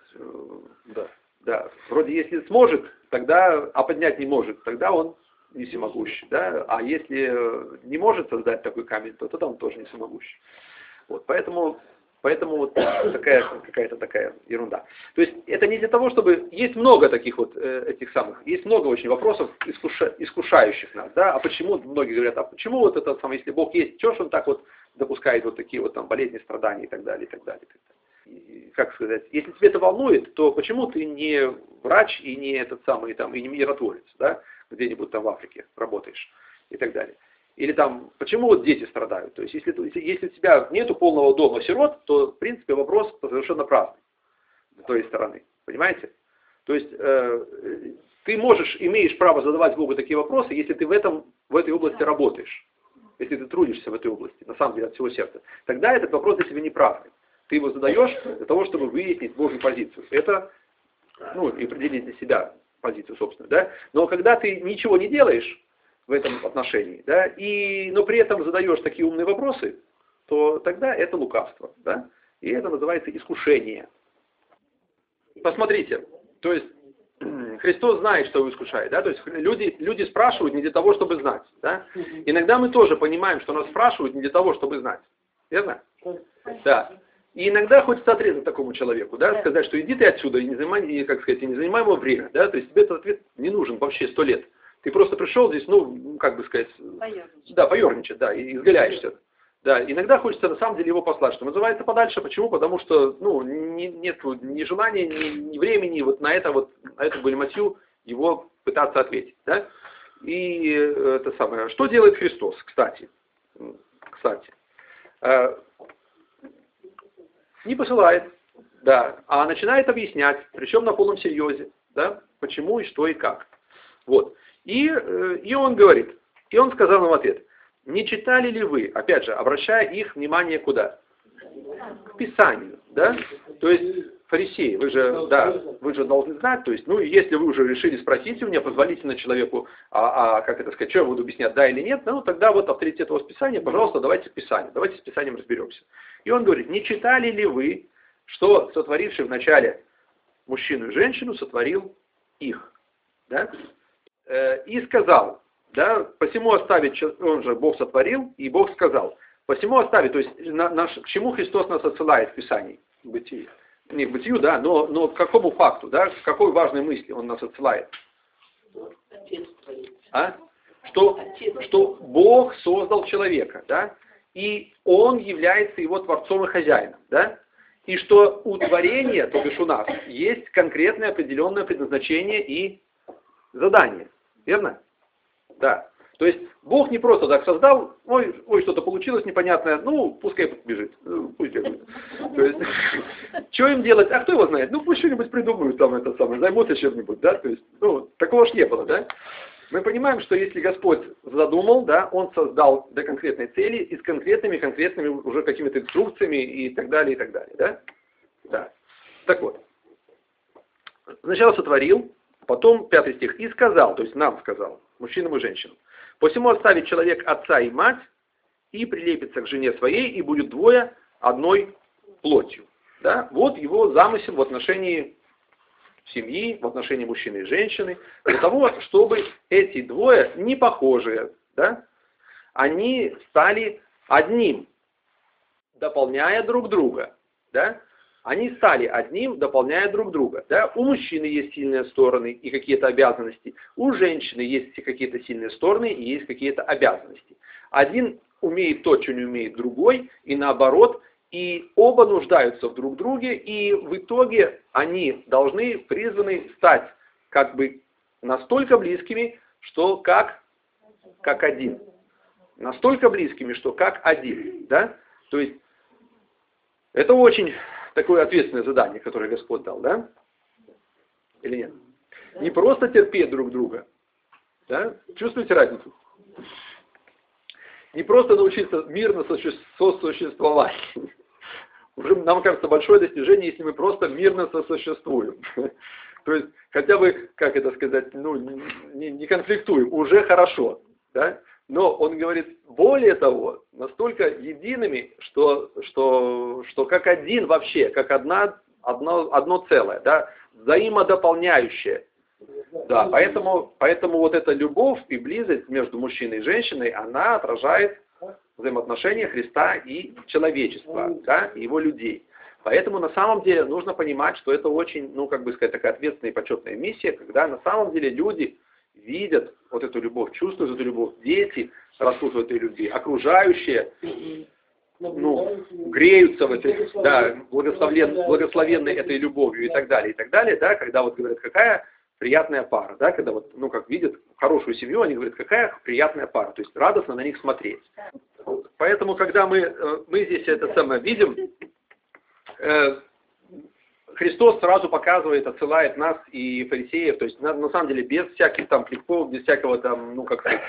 да, вроде если сможет, тогда, а поднять не может, тогда он не всемогущий, да, а если не может создать такой камень, то тогда он тоже не всемогущий. Вот, поэтому вот какая-то такая ерунда. То есть это не для того, чтобы... Есть много таких вот есть много очень вопросов, искушающих нас, да, а почему, многие говорят, а почему вот это если Бог есть, что ж он так вот допускает вот такие вот там болезни, страдания и так далее, и так далее, и так далее. И, как сказать, если тебе это волнует, то почему ты не врач и не и не миротворец, да, где-нибудь там в Африке работаешь и так далее. Или там, почему вот дети страдают? То есть, если у тебя нету полного дома сирот, то, в принципе, вопрос совершенно праздный с той стороны. Понимаете? То есть, ты имеешь право задавать Богу такие вопросы, если ты в этой области работаешь. Если ты трудишься в этой области, на самом деле, от всего сердца. Тогда этот вопрос для тебя не праздный. Ты его задаешь для того, чтобы выяснить Божью позицию. Это, ну, и определить для себя позицию собственную, да. Но когда ты ничего не делаешь в этом отношении, да, но при этом задаешь такие умные вопросы, то тогда это лукавство, да. И это называется искушение. Посмотрите, то есть Христос знает, что его искушает, да, то есть люди спрашивают не для того, чтобы знать, да. Иногда мы тоже понимаем, что нас спрашивают не для того, чтобы знать, верно? Да. И иногда хочется отрезать такому человеку, да, сказать, что иди ты отсюда и не занимай, как сказать, не занимай его время, да, то есть тебе этот ответ не нужен вообще 100 лет. Ты просто пришел здесь, ну, как бы сказать, поерничать, да, и изгаляешься. Да, иногда хочется на самом деле его послать, что называется, подальше. Почему? Потому что, ну, нет ни желания, ни времени вот на эту галиматью его пытаться ответить, да. И это самое, что делает Христос, кстати. Не посылает, да, а начинает объяснять, причем на полном серьезе, да, почему и что и как. Вот. И он говорит, и он сказал им в ответ: не читали ли вы, опять же, обращая их внимание куда? К Писанию, да? То есть, фарисеи, вы же должны знать, то есть, ну, если вы уже решили спросить у меня, позволительно человеку, как это сказать, что я буду объяснять, да или нет, ну, тогда вот авторитет его Писания, пожалуйста, давайте к Писанию, давайте с Писанием разберемся. И он говорит: не читали ли вы, что сотворивший вначале мужчину и женщину сотворил их, да? И сказал, да, посему оставить, он же Бог сотворил, и Бог сказал, посему оставить, то есть к чему Христос нас отсылает в Писании? К бытию. Не к бытию, да, но к какому факту, да, к какой важной мысли он нас отсылает? Что Бог создал человека, да, и он является его творцом и хозяином, да, и что у творения, то бишь у нас, есть конкретное определенное предназначение и задание, верно? Да. То есть Бог не просто так создал, ой, что-то получилось непонятное, ну, пускай бежит, пусть бегает. То есть, что им делать? А кто его знает? Ну, пусть что-нибудь придумают, займутся чем-нибудь, да? То есть, ну, такого ж не было, да? Мы понимаем, что если Господь задумал, да, Он создал для конкретной цели и с конкретными уже какими-то инструкциями и так далее, да? Да. Так вот. Сначала сотворил, потом, 5 стих, и сказал, то есть нам сказал, мужчинам и женщинам: посему оставит человек отца и мать, и прилепится к жене своей, и будет двое одной плотью. Да? Вот его замысел в отношении семьи, в отношении мужчины и женщины, для того, чтобы эти двое, не похожие, да, они стали одним, дополняя друг друга. Да? Они стали одним, дополняя друг друга. Да? У мужчины есть сильные стороны и какие-то обязанности. У женщины есть какие-то сильные стороны и есть какие-то обязанности. Один умеет то, что не умеет другой, и наоборот. И оба нуждаются в друг друге, и в итоге они призваны стать как бы настолько близкими, что как один. Настолько близкими, что как один. Да? То есть это очень такое ответственное задание, которое Господь дал, да? Или нет? Не просто терпеть друг друга. Да? Чувствуете разницу? Не просто научиться мирно сосуществовать. Уже, нам кажется, большое достижение, если мы просто мирно сосуществуем. То есть, хотя бы, как это сказать, ну, не конфликтуем, уже хорошо. Да? Но он говорит, более того, настолько едиными, что как один вообще, как одно целое, да, взаимодополняющее. Да, поэтому вот эта любовь и близость между мужчиной и женщиной, она отражает взаимоотношения Христа и человечества, да, и его людей. Поэтому на самом деле нужно понимать, что это очень, ну, как бы сказать, такая ответственная и почетная миссия, когда на самом деле люди видят вот эту любовь, чувствуют эту любовь, дети растут в этой любви, окружающие, ну, греются в этой, да, благословенной этой любовью и так далее, да, когда вот говорят, какая приятная пара, да, когда вот, ну, как видят хорошую семью, они говорят, какая приятная пара, то есть радостно на них смотреть. Поэтому, когда мы здесь это самое видим, Христос сразу показывает, отсылает нас и фарисеев, то есть на самом деле без всяких там кликов, без всякого там, ну, как сказать,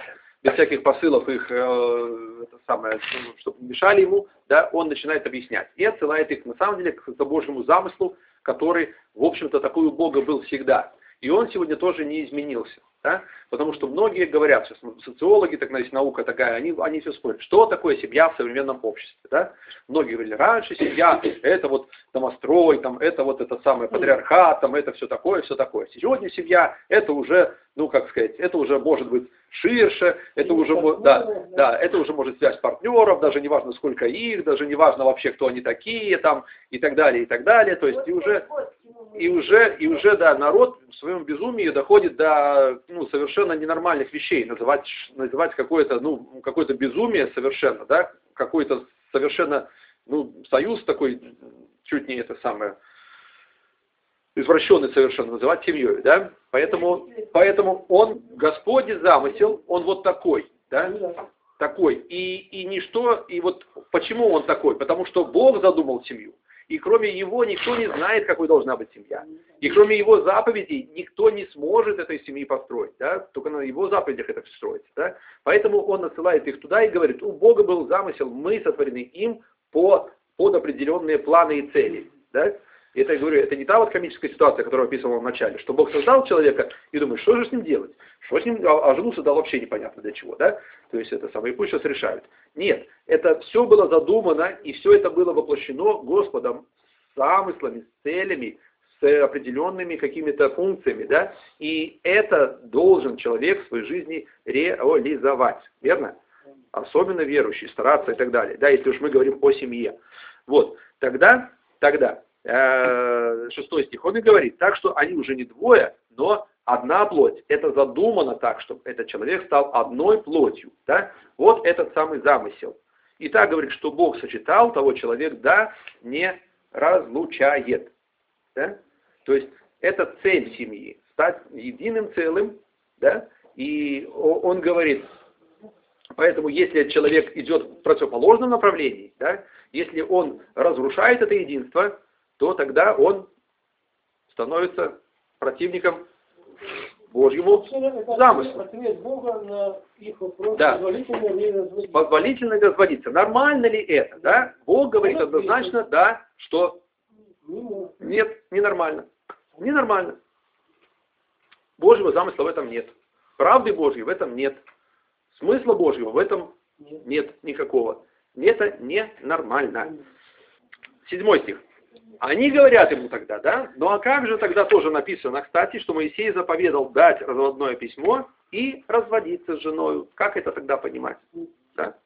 без всяких посылов их, это самое, чтобы не мешали ему, да, он начинает объяснять. И отсылает их, на самом деле, к Божьему замыслу, который, в общем-то, такой у Бога был всегда. И он сегодня тоже не изменился. Да? Потому что многие говорят, сейчас социологи, так сказать, наука такая, они все спорят, что такое семья в современном обществе. Да? Многие говорили, раньше семья, это вот домострой, там, это вот это самое патриархат, там, это все такое, все такое. Сегодня семья, это уже, ну как сказать, это уже может быть ширше, это уже, да, это уже может связь партнеров, даже не важно сколько их, даже не важно вообще кто они такие, там, и так далее, и так далее. То есть и уже, да, народ в своем безумии доходит до, ну, совершенно ненормальных вещей, называть какое-то, ну, какое-то безумие совершенно, да, какой-то совершенно, ну, союз такой, чуть не это самое, извращенный совершенно, называть семьей, да, поэтому он, Господний замысел, он вот такой, да, такой, и ничто, и вот почему он такой, потому что Бог задумал семью. И кроме Его никто не знает, какой должна быть семья. И кроме Его заповедей никто не сможет этой семьи построить. Да? Только на Его заповедях это все строится. Да? Поэтому Он насылает их туда и говорит, у Бога был замысел, мы сотворены им под определенные планы и цели. Да? И это, я говорю, это не та вот комическая ситуация, которую описывал в начале, что Бог создал человека и думает, что же с ним делать? Что с ним, а жену создал вообще непонятно для чего, да? То есть это самое, и пусть сейчас решают. Нет, это все было задумано, и все это было воплощено Господом с замыслами, с целями, с определенными какими-то функциями, да? И это должен человек в своей жизни реализовать, верно? Особенно верующий, стараться и так далее, да, если уж мы говорим о семье. Вот, тогда, 6 стих, он и говорит, так что они уже не двое, но одна плоть. Это задумано так, чтобы этот человек стал одной плотью. Да? Вот этот самый замысел. И так говорит, что Бог сочетал, того человек, да, не разлучает. Да? То есть это цель семьи, стать единым целым. Да? И он говорит, поэтому если человек идет в противоположном направлении, да, если он разрушает это единство, то тогда он становится противником Божьему замыслу. Ответ Бога на их вопрос, да. позволительно ли разводиться. Позволительно ли разводиться. Нормально ли это? Да? Бог говорит однозначно, да, что нет, ненормально. Ненормально. Божьего замысла в этом нет. Правды Божьей в этом нет. Смысла Божьего в этом нет никакого. Это ненормально. 7 стих. Они говорят ему тогда, да? Ну а как же тогда тоже написано, кстати, что Моисей заповедал дать разводное письмо и разводиться с женой. Как это тогда понимать? Да?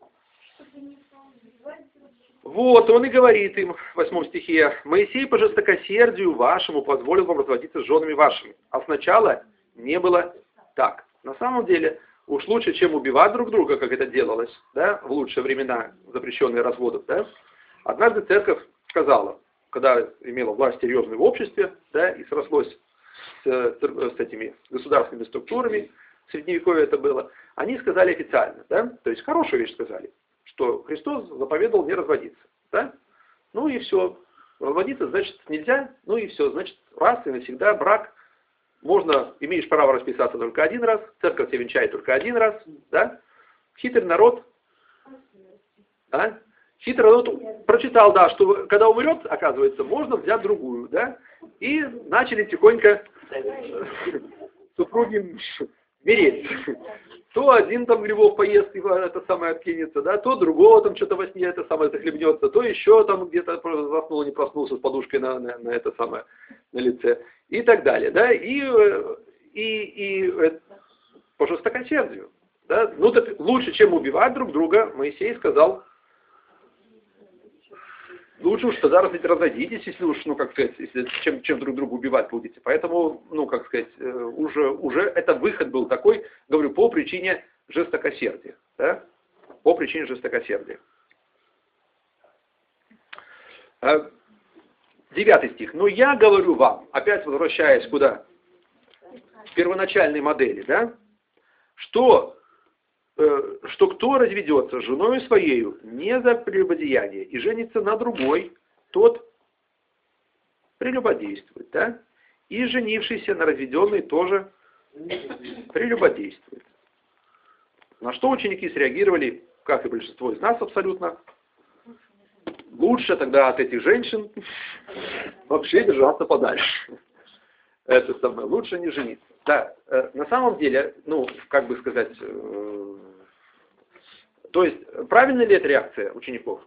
Вот, он и говорит им в 8 стихе, Моисей по жестокосердию вашему позволил вам разводиться с женами вашими. А сначала не было так. На самом деле, уж лучше, чем убивать друг друга, как это делалось, да, в лучшие времена, запрещенные разводов, да. Однажды церковь сказала, когда имела власть серьезную в обществе, да, и срослось с этими государственными структурами, в Средневековье это было, они сказали официально, да, то есть хорошую вещь сказали, что Христос заповедовал не разводиться, да, ну и все, разводиться значит нельзя, ну и все, значит раз и навсегда брак, можно, имеешь право расписаться только один раз, церковь тебя венчает только один раз, да, хитрый народ, да, хитрый народ прочитал, да, что когда умрет, оказывается, можно взять другую, да, и начали тихонько супруги мереть. То один там грибов поест, и это самое откинется, да, то другого там что-то во сне это самое захлебнется, то еще там где-то заснул, не проснулся с подушкой на это самое, на лице, и так далее, да, и по жестокосердию, да, ну так лучше, чем убивать друг друга, Моисей сказал, лучше уж тогда разойдитесь, если уж, ну, как сказать, чем друг друга убивать будете. Поэтому, ну, как сказать, уже это выход был такой, говорю, по причине жестокосердия. Да? По причине жестокосердия. 9 стих. Но я говорю вам, опять возвращаясь куда? К первоначальной модели, да? Что кто разведется с женой своею не за прелюбодеяние и женится на другой, тот прелюбодействует, да? И женившийся на разведенной тоже прелюбодействует. На что ученики среагировали, как и большинство из нас абсолютно, лучше тогда от этих женщин вообще держаться подальше. Это самое, лучше не жениться. Да, на самом деле, ну, как бы сказать, то есть, правильная ли эта реакция учеников?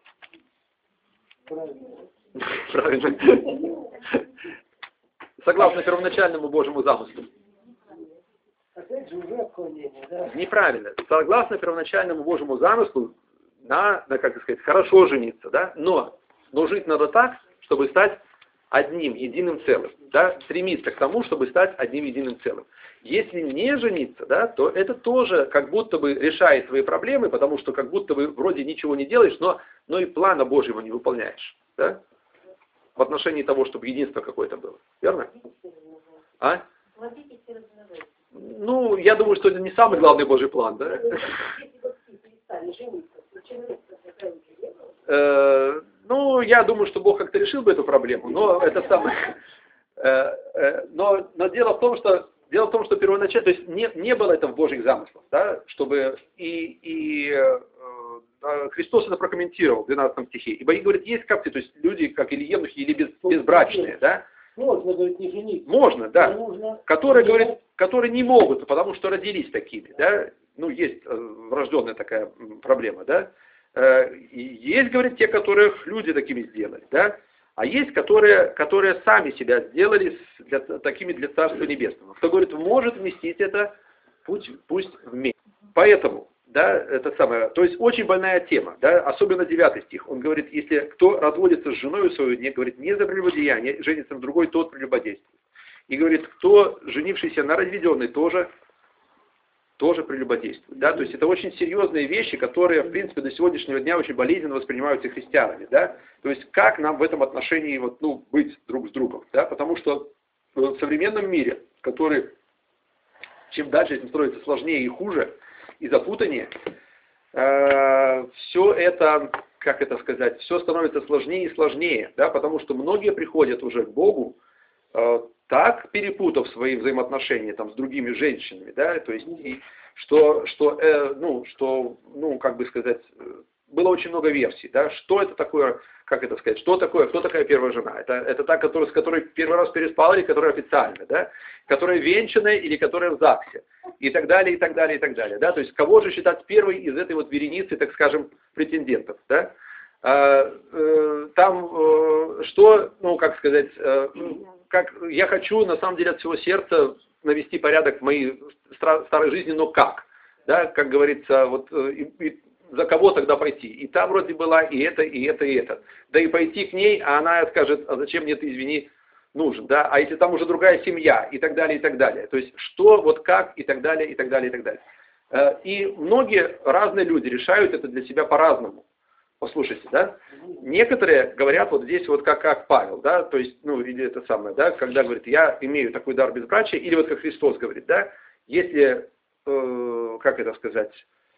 Правильно. Согласно первоначальному Божьему замыслу. Опять же, уже отклонение, да? Неправильно. Согласно первоначальному Божьему замыслу, как сказать, хорошо жениться, да, но жить надо так, чтобы стать одним единым целым, да, стремиться к тому, чтобы стать одним единым целым. Если не жениться, да, то это тоже как будто бы решает свои проблемы, потому что как будто бы вроде ничего не делаешь, но и плана Божьего не выполняешь, да, в отношении того, чтобы единство какое-то было. Верно? А? Ну, я думаю, что это не самый главный Божий план, да? Ну, я думаю, что Бог как-то решил бы эту проблему, но это самое. Но дело в том, что первоначально, то есть не было это в Божьих замыслах, да, чтобы Христос это прокомментировал в 12 стихе. Ибо и говорит, есть как-то, то есть люди, как или евнухи, или безбрачные, да? Можно, говорит, не жениться. Можно, да. Нужно, которые, говорит, которые не могут, потому что родились такими, да. Ну, есть врожденная такая проблема, да. И есть, говорит, те, которых люди такими сделали, да. А есть, которые сами себя сделали такими для Царства Небесного. Кто говорит, может вместить это, пусть вместе. Поэтому, да, это самое, то есть очень больная тема, да, особенно 9 стих. Он говорит, если кто разводится с женой свою, говорит, не за прелюбодеяние, женится на другой, тот прелюбодействует. И говорит, кто, женившийся на разведенной, тоже прелюбодействует. Да? То есть это очень серьезные вещи, которые, в принципе, до сегодняшнего дня очень болезненно воспринимаются христианами. Да? То есть как нам в этом отношении быть друг с другом. Да? Потому что в современном мире, который чем дальше этим становится сложнее и хуже, и запутаннее, все это, как это сказать, все становится сложнее и сложнее. Да? Потому что многие приходят уже к Богу, так перепутав свои взаимоотношения там, с другими женщинами, да, то есть, как бы сказать, было очень много версий, да, что это такое, как это сказать, кто такая первая жена, это та, с которой первый раз переспал, или которая официально, да, которая венчанная, или которая в ЗАГСе, и так далее, и так далее, и так далее, да, то есть, кого же считать первой из этой вот вереницы, так скажем, претендентов, да. Там, что, как сказать, как я хочу, на самом деле, от всего сердца навести порядок в моей старой жизни, но как? Да, как говорится, за кого тогда пойти? И там вроде была и это, и это, и это. Да и пойти к ней, а она скажет, а зачем мне ты, извини, нужен, да? А если там уже другая семья, и так далее, и так далее. То есть, что, как, и так далее, и так далее, и так далее. И многие разные люди решают это для себя по-разному. Послушайте, да? Некоторые говорят вот здесь вот как Павел, да, то есть, или это самое, да, когда говорит, я имею такой дар безбрачия, или вот как Христос говорит, да, если, как это сказать,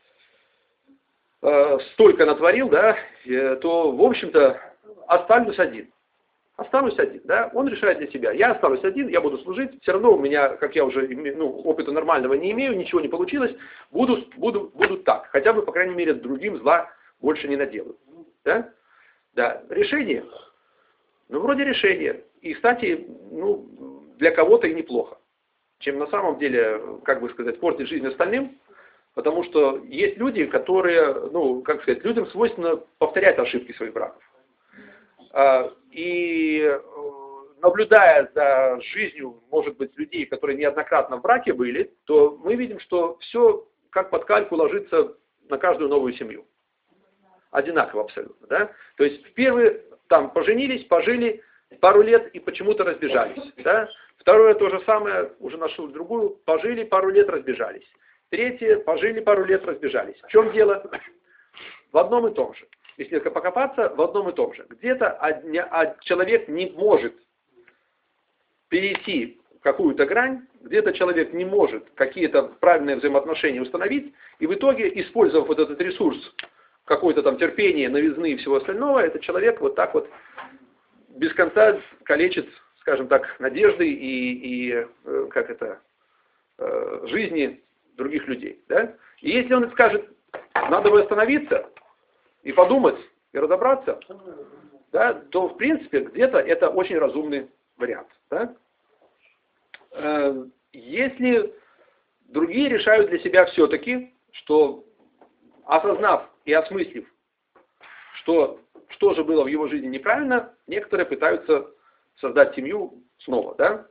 столько натворил, да, то, в общем-то, останусь один, да, он решает для себя, я останусь один, я буду служить, все равно у меня, как я уже, опыта нормального не имею, ничего не получилось, буду так, хотя бы, по крайней мере, другим зла больше не наделают. Да? Да. Решение. Вроде решение. И, кстати, для кого-то и неплохо. Чем на самом деле, как бы сказать, портить жизнь остальным. Потому что есть люди, которые, как сказать, людям свойственно повторять ошибки своих браков. И наблюдая за жизнью, может быть, людей, которые неоднократно в браке были, то мы видим, что все как под кальку ложится на каждую новую семью. Одинаково абсолютно, да? То есть первые там поженились, пожили пару лет и почему-то разбежались, да? Второе то же самое, уже нашел другую, пожили пару лет, разбежались. Третье, пожили пару лет, разбежались. В чем дело? В одном и том же. Если покопаться, в одном и том же. Где-то человек не может перейти какую-то грань, где-то человек не может какие-то правильные взаимоотношения установить, и в итоге, использовав вот этот ресурс, какое-то там терпение, новизны и всего остального, этот человек вот так вот без конца калечит, скажем так, надежды и жизни других людей, да? И если он скажет, надо бы остановиться и подумать, и разобраться, да, то, в принципе, где-то это очень разумный вариант, да? Если другие решают для себя все-таки, что, осознав и осмыслив, что же было в его жизни неправильно, некоторые пытаются создать семью снова, да?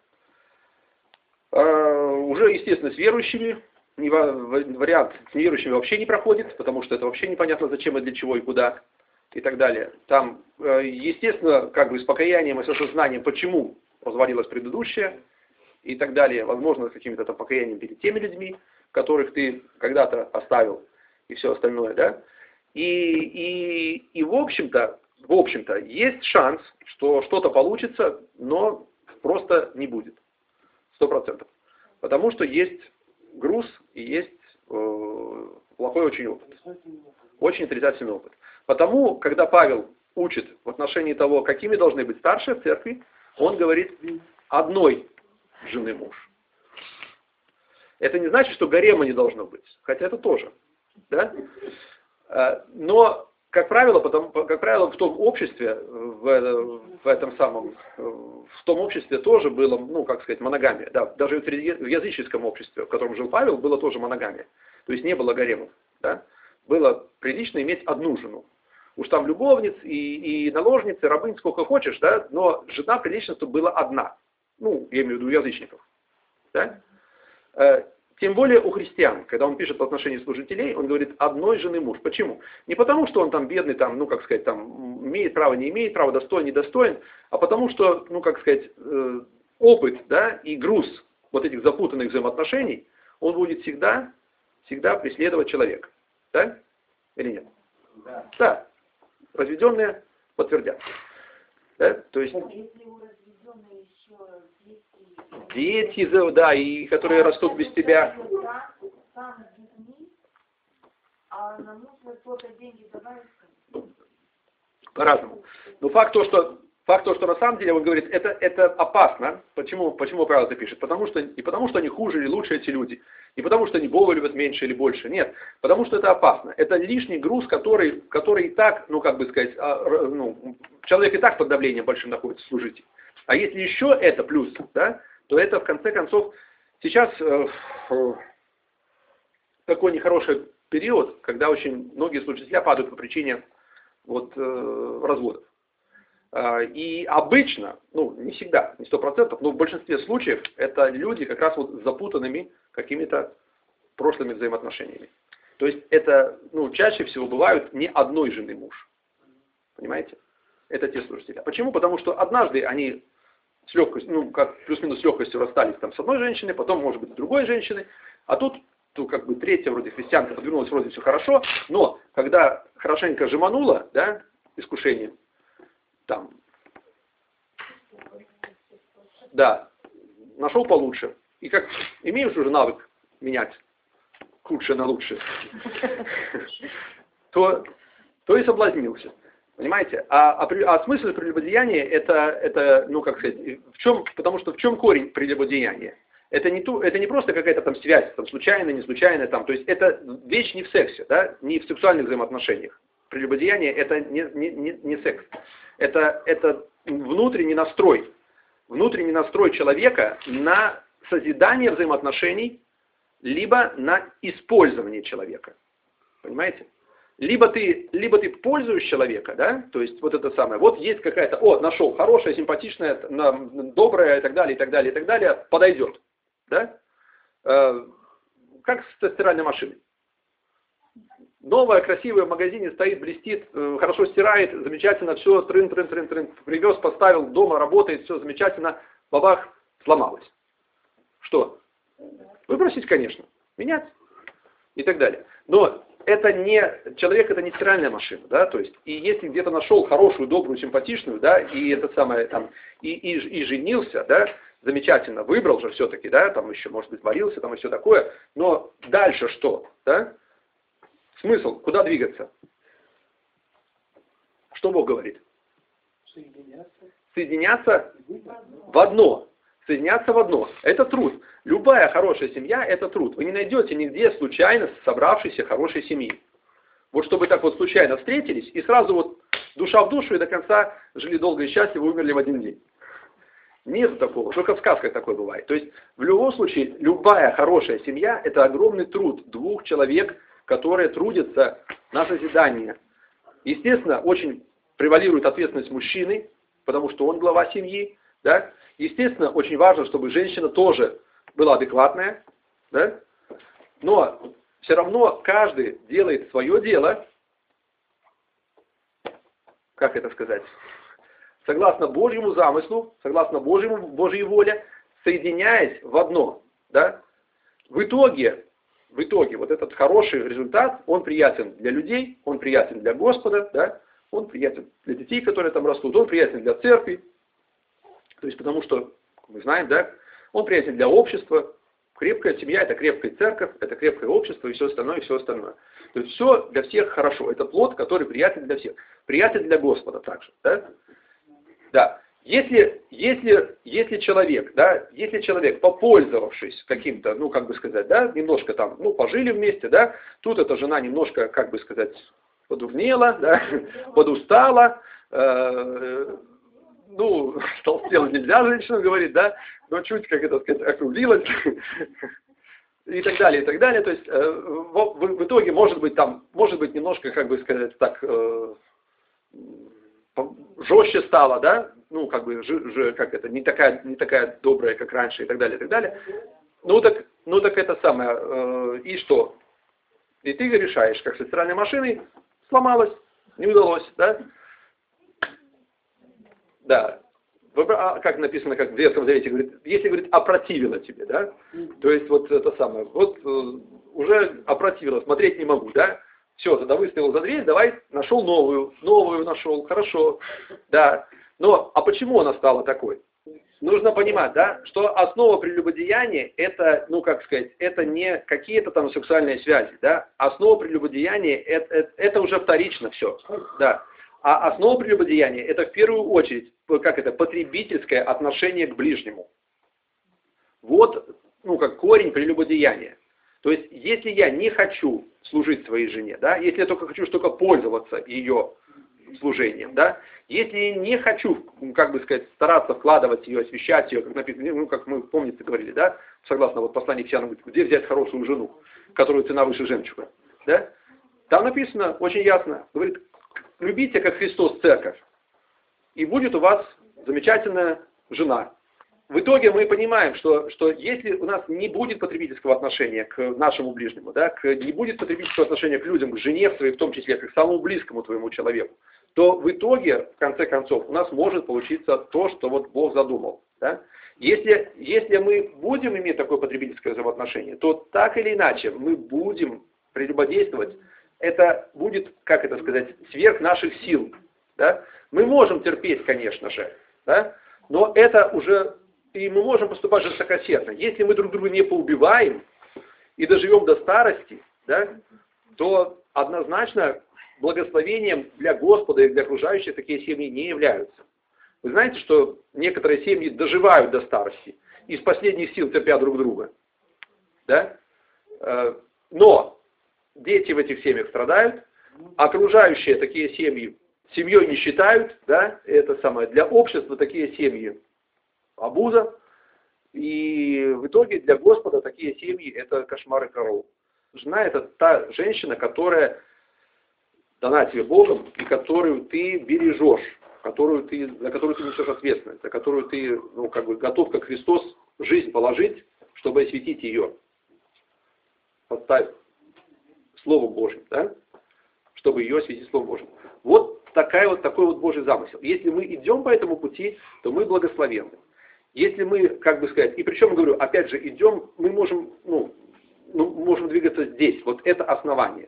Уже, естественно, с верующими. Вариант с неверующими вообще не проходит, потому что это вообще непонятно зачем и для чего и куда и так далее. Там, естественно, как бы с покаянием и с осознанием, почему развалилось предыдущее и так далее, возможно, с каким-то там покаянием перед теми людьми, которых ты когда-то оставил и все остальное, да. И в общем-то, есть шанс, что что-то получится, но просто не будет. 100%. Потому что есть груз и есть плохой очень опыт. Очень отрицательный опыт. Потому, когда Павел учит в отношении того, какими должны быть старшие в церкви, он говорит одной жены муж. Это не значит, что гарема не должно быть. Хотя это тоже. Да? Но, как правило, в том обществе, в том обществе тоже было, ну, как сказать, моногамия. Да, даже в языческом обществе, в котором жил Павел, было тоже моногамия. То есть не было гаремов. Да? Было прилично иметь одну жену. Уж там любовниц и наложницы, рабынь, сколько хочешь, да, но жена прилично, чтобы была одна. Ну, я имею в виду язычников. Да? Тем более у христиан, когда он пишет в отношении служителей, он говорит одной жены муж. Почему? Не потому, что он там бедный, там, ну, как сказать, там, имеет право, не имеет права, достоин, недостоин, а потому что, ну, как сказать, опыт, да, и груз вот этих запутанных взаимоотношений, он будет всегда преследовать человека. Да? Или нет? Да. Да. Разведенные подтвердят. Да? То есть Если у разведенной еще дети, да, и которые растут без тебя. Сам с детьми, а на мужа кто-то деньги давай. По-разному. Но факт то, что на самом деле, он говорит, это опасно. Почему Павел это пишет? Не потому, что они хуже или лучше эти люди. Не потому, что они Бога любят меньше или больше. Нет. Потому что это опасно. Это лишний груз, который и так, ну, как бы сказать, человек и так под давлением большим находится, служитель. А если еще это плюс, да, то это, в конце концов, сейчас такой нехороший период, когда очень многие служители падают по причине разводов. И обычно, ну, не всегда, не 100%, но в большинстве случаев это люди как раз с запутанными какими-то прошлыми взаимоотношениями. То есть это, ну, чаще всего бывают не одной жены муж. Понимаете? Это те служители. А почему? Потому что однажды они с легкостью, ну, как плюс-минус с легкостью расстались там с одной женщиной, потом, может быть, с другой женщиной, а тут как бы третья вроде христианка подвернулась, вроде все хорошо, но когда хорошенько жеманула, да, искушением, там, да, нашел получше. И как имеешь уже навык менять худшее на лучшее, то и соблазнился. Понимаете? А смысл прелюбодеяния это, ну, как сказать, потому что в чем корень прелюбодеяния? Это не просто какая-то там связь, там, случайная, не случайная, там, то есть это вещь не в сексе, да, не в сексуальных взаимоотношениях. Прелюбодеяние это не секс. Это внутренний настрой человека на созидание взаимоотношений, либо на использование человека. Понимаете? Либо ты пользуешь человека, да, то есть вот это самое, вот есть какая-то, нашел, хорошая, симпатичная, добрая и так далее, подойдет, да, как с стиральной машиной. Новая, красивая в магазине стоит, блестит, хорошо стирает, замечательно, все, трын, привез, поставил, дома работает, все замечательно, бабах, сломалось. Что? Выбросить, конечно, менять и так далее. Но человек это не стиральная машина, да, то есть, и если где-то нашел хорошую, добрую, симпатичную, да, и это самое, там, и женился, да, замечательно, выбрал же все-таки, да, там еще, может быть, варился, там и все такое, но дальше что, да? Смысл, куда двигаться? Что Бог говорит? Соединяться в одно. соединяться в одно. Это труд. Любая хорошая семья – это труд. Вы не найдете нигде случайно собравшейся хорошей семьи. Вот чтобы так вот случайно встретились, и сразу вот душа в душу, и до конца жили долго и счастливо, умерли в один день. Нет такого, только в сказках такое бывает. То есть, в любом случае, любая хорошая семья – это огромный труд двух человек, которые трудятся на созидание. Естественно, очень превалирует ответственность мужчины, потому что он глава семьи. Да? Естественно, очень важно, чтобы женщина тоже была адекватная. Да? Но все равно каждый делает свое дело, как это сказать, согласно Божьему замыслу, согласно Божьей воле, соединяясь в одно. Да? В итоге вот этот хороший результат, он приятен для людей, он приятен для Господа, да? Он приятен для детей, которые там растут, он приятен для церкви. То есть потому что, мы знаем, да, он приятен для общества. Крепкая семья – это крепкая церковь, это крепкое общество и все остальное, и все остальное. То есть все для всех хорошо. Это плод, который приятен для всех. Приятен для Господа также. Да? Да. Если человек, да, если человек, попользовавшись каким-то, ну, как бы сказать, да, немножко там, ну, пожили вместе, да, тут эта жена немножко, как бы сказать, подурнела, да, подустала, ну, толстела нельзя, женщина говорит, да, но чуть, как это сказать, округлилась, и так далее, и так далее. То есть, в итоге, может быть, немножко, как бы сказать, так, жестче стало, да, ну, как бы, как это, не такая добрая, как раньше, и так далее, и так далее. Ну, так это самое, и что? И ты решаешь, как со стиральной машиной, сломалась, не удалось, да? Да. Как написано, как в Ветхом Завете, говорит, если, говорит, опротивила тебе, да? То есть, вот это самое, вот уже опротивила, смотреть не могу, да? Все, тогда выставил за дверь, давай, нашел новую нашел, хорошо, да. Но, а почему она стала такой? Нужно понимать, да, что основа прелюбодеяния, это, ну, как сказать, это не какие-то там сексуальные связи, да. Основа прелюбодеяния, это уже вторично все, да. А основа прелюбодеяния, это в первую очередь, как это, потребительское отношение к ближнему. Вот, ну, как корень прелюбодеяния. То есть, если я не хочу служить своей жене, да, если я только хочу только пользоваться ее служением, да, если я не хочу, как бы сказать, стараться вкладывать ее, освещать ее, как написано, ну, как мы, помните, говорили, да, согласно вот посланию к Сианам, где взять хорошую жену, которую цена выше жемчуга, да, там написано очень ясно, говорит, любите, как Христос, церковь, и будет у вас замечательная жена. В итоге мы понимаем, что если у нас не будет потребительского отношения к нашему ближнему, да, не будет потребительского отношения к людям, к жене своей, в том числе, как к самому близкому твоему человеку, то в итоге, в конце концов, у нас может получиться то, что вот Бог задумал. Да? Если мы будем иметь такое потребительское взаимоотношение, то так или иначе мы будем прелюбодействовать. Это будет, как это сказать, сверх наших сил. Да? Мы можем терпеть, конечно же, да? Но это уже... И мы можем поступать жестокосердно. Если мы друг друга не поубиваем и доживем до старости, да, то однозначно благословением для Господа и для окружающих такие семьи не являются. Вы знаете, что некоторые семьи доживают до старости, из последних сил терпя друг друга. Да? Но дети в этих семьях страдают, окружающие такие семьи семьей не считают, да, это самое, для общества такие семьи обуза, и в итоге для Господа такие семьи это кошмар и караул. Жена это та женщина, которая дана тебе Богом, и которую ты бережешь, за которую ты несешь ответственность, за которую ты, ну, как бы готов, как Христос, жизнь положить, чтобы осветить ее. Подставь Словом Божьим, да? Чтобы ее осветить Словом Божьим. Вот такой вот Божий замысел. Если мы идем по этому пути, то мы благословенны. Если мы, как бы сказать, и причем, говорю, опять же, идем, мы можем, можем двигаться здесь. Вот это основание.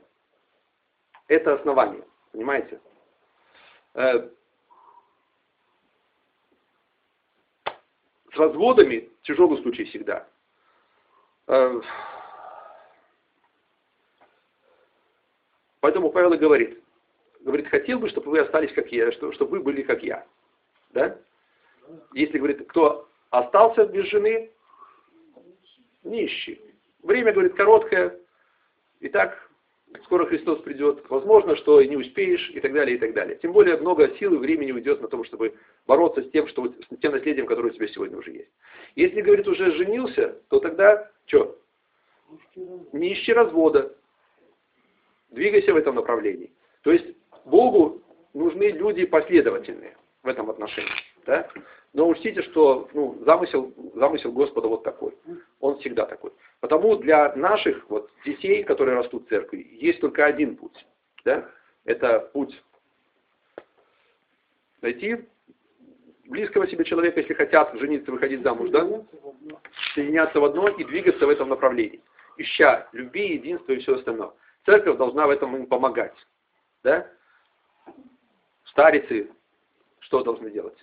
Это основание. Понимаете? С разводами тяжелый случай всегда. Поэтому Павел и говорит, хотел бы, чтобы вы остались как я, чтобы вы были как я. Да? Если, говорит, кто Остался без жены нищий. Время, говорит, короткое. И так скоро Христос придет. Возможно, что и не успеешь, и так далее, и так далее. Тем более много сил и времени уйдет на то, чтобы бороться с тем, с тем наследием, которое у тебя сегодня уже есть. Если, говорит, уже женился, то тогда что? Не ищи развода. Двигайся в этом направлении. То есть Богу нужны люди последовательные в этом отношении. Да? Но учтите, что замысел Господа вот такой. Он всегда такой. Потому для наших вот детей, которые растут в церкви, есть только один путь. Да? Это путь найти близкого себе человека, если хотят жениться, выходить замуж, да? Соединяться в одно и двигаться в этом направлении. Ища любви, единства и все остальное. Церковь должна в этом им помогать. Да? Старицы что должны делать?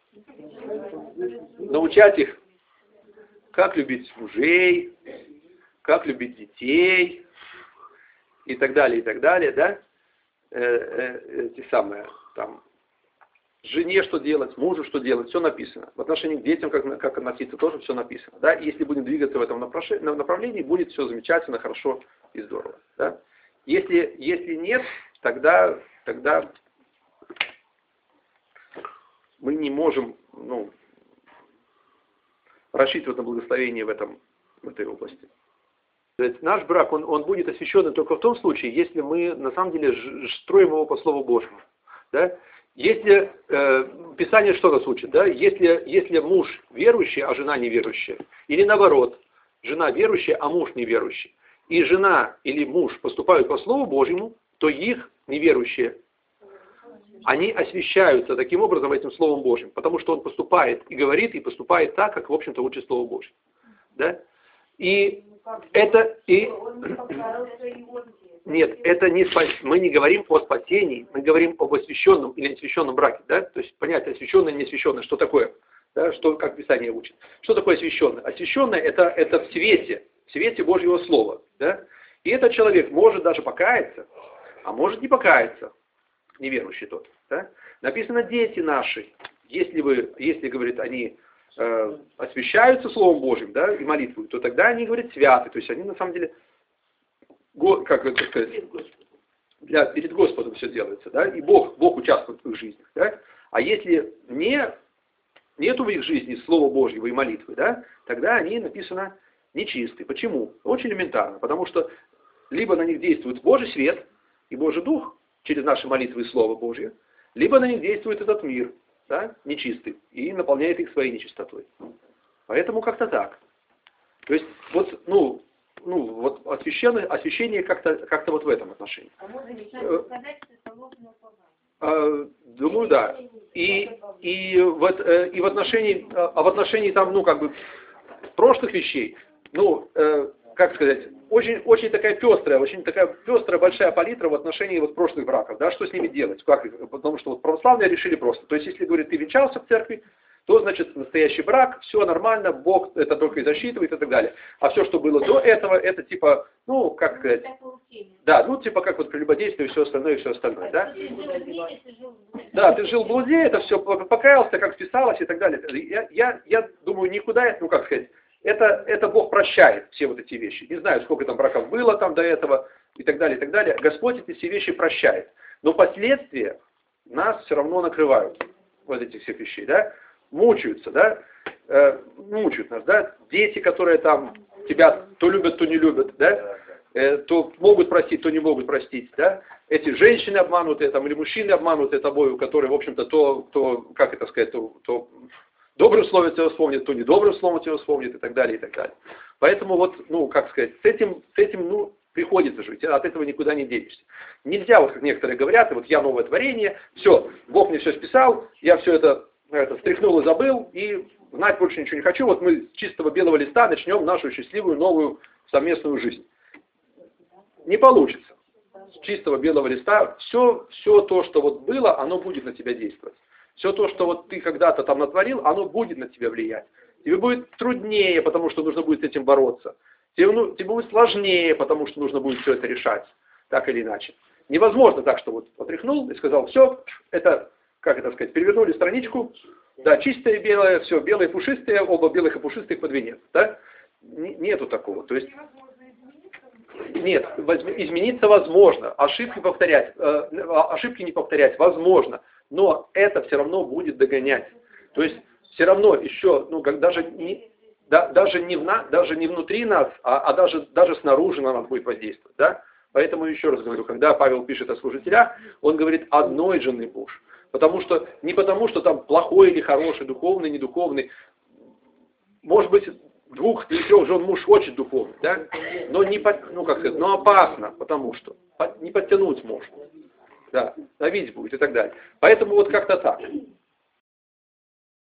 Научать их, как любить мужей, как любить детей и так далее, да? Эти самые, там, жене что делать, мужу что делать, все написано. В отношении к детям, как относиться, тоже все написано. Да? Если будем двигаться в этом направлении, будет все замечательно, хорошо и здорово. Да? Если нет, тогда мы не можем рассчитывать на благословение в этой области. Наш брак, он будет освященным только в том случае, если мы на самом деле строим его по Слову Божьему. Да? Если Писание что нас учит, да? Если муж верующий, а жена неверующая, или наоборот, жена верующая, а муж неверующий, и жена или муж поступают по Слову Божьему, то их неверующие, они освящаются таким образом этим Словом Божьим, потому что он поступает и говорит, и поступает так, как, в общем-то, учит Слово Божье. Да? И это... Нет, это не мы не говорим о спасении, мы говорим об освященном или неосвященном браке. Да? То есть понятие освященное и неосвященное, что такое? Да? Что, как Писание учит. Что такое освященное? Освященное это в свете Божьего Слова. Да? И этот человек может даже покаяться, а может не покаяться. Неверующий тот. Да? Написано, дети наши, если говорит, они освящаются Словом Божьим, да, и молитвой, то тогда они, говорят, святы. То есть они на самом деле, как это сказать, перед Господом все делается, да, и Бог участвует в их жизнях. Да? А если нету в их жизни Слова Божьего и молитвы, да, тогда они, написано, нечисты. Почему? Очень элементарно. Потому что либо на них действует Божий свет и Божий Дух, через наши молитвы и Слово Божье, либо на них действует этот мир, да, нечистый, и наполняет их своей нечистотой. Поэтому как-то так. То есть, вот освящение как-то вот в этом отношении. А можно сказать, что ложное упование? Думаю, да. И в отношении там, прошлых вещей, как сказать, очень такая пестрая большая палитра в отношении вот прошлых браков, да, что с ними делать, потому что вот православные решили просто. То есть, если, говорит, ты венчался в церкви, то, значит, настоящий брак, все нормально, Бог это только и засчитывает и так далее. А все, что было до этого, это типа, как сказать, да, типа как вот прелюбодействие и все остальное, да? Да, ты жил в блуде, это все покаялся, как вписалось и так далее. Я думаю, никуда, как сказать, это Бог прощает все вот эти вещи. Не знаю, сколько там браков было там до этого и так далее, и так далее. Господь эти все вещи прощает. Но последствия нас все равно накрывают вот этих всех вещей, да? Мучаются, да? Мучают нас, да? Дети, которые там тебя то любят, то не любят, да? То могут простить, то не могут простить, да? Эти женщины обманутые там, или мужчины обманутые тобою, которые, в общем-то, то как это сказать, то добрым словом тебя вспомнит, то недобрым словом тебя вспомнит и так далее, и так далее. Поэтому вот, как сказать, с этим приходится жить, от этого никуда не денешься. Нельзя, вот как некоторые говорят, вот я новое творение, все, Бог мне все списал, я все это стряхнул и забыл, и знать больше ничего не хочу, вот мы с чистого белого листа начнем нашу счастливую новую совместную жизнь. Не получится. С чистого белого листа все то, что вот было, оно будет на тебя действовать. Все то, что вот ты когда-то там натворил, оно будет на тебя влиять. Тебе будет труднее, потому что нужно будет с этим бороться. Тебе будет сложнее, потому что нужно будет все это решать, так или иначе. Невозможно так, что вот отряхнул и сказал, все, это, как это сказать, перевернули страничку, Да, чистое белое, все, белое и пушистое, оба белых и пушистых под венец. Да? Нету такого. То есть, нет, измениться возможно, ошибки не повторять возможно, но это все равно будет догонять. То есть, все равно еще, ну, как даже не внутри нас, а даже снаружи на нас будет воздействовать. Да? Поэтому еще раз говорю, когда Павел пишет о служителях, он говорит одной жены муж. Не потому, что там плохой или хороший, духовный, недуховный. Может быть, 2 или 3 жен муж очень духовный, да? Но опасно, потому что не подтянуть может. Да, давить будет и так далее. Поэтому вот как-то так.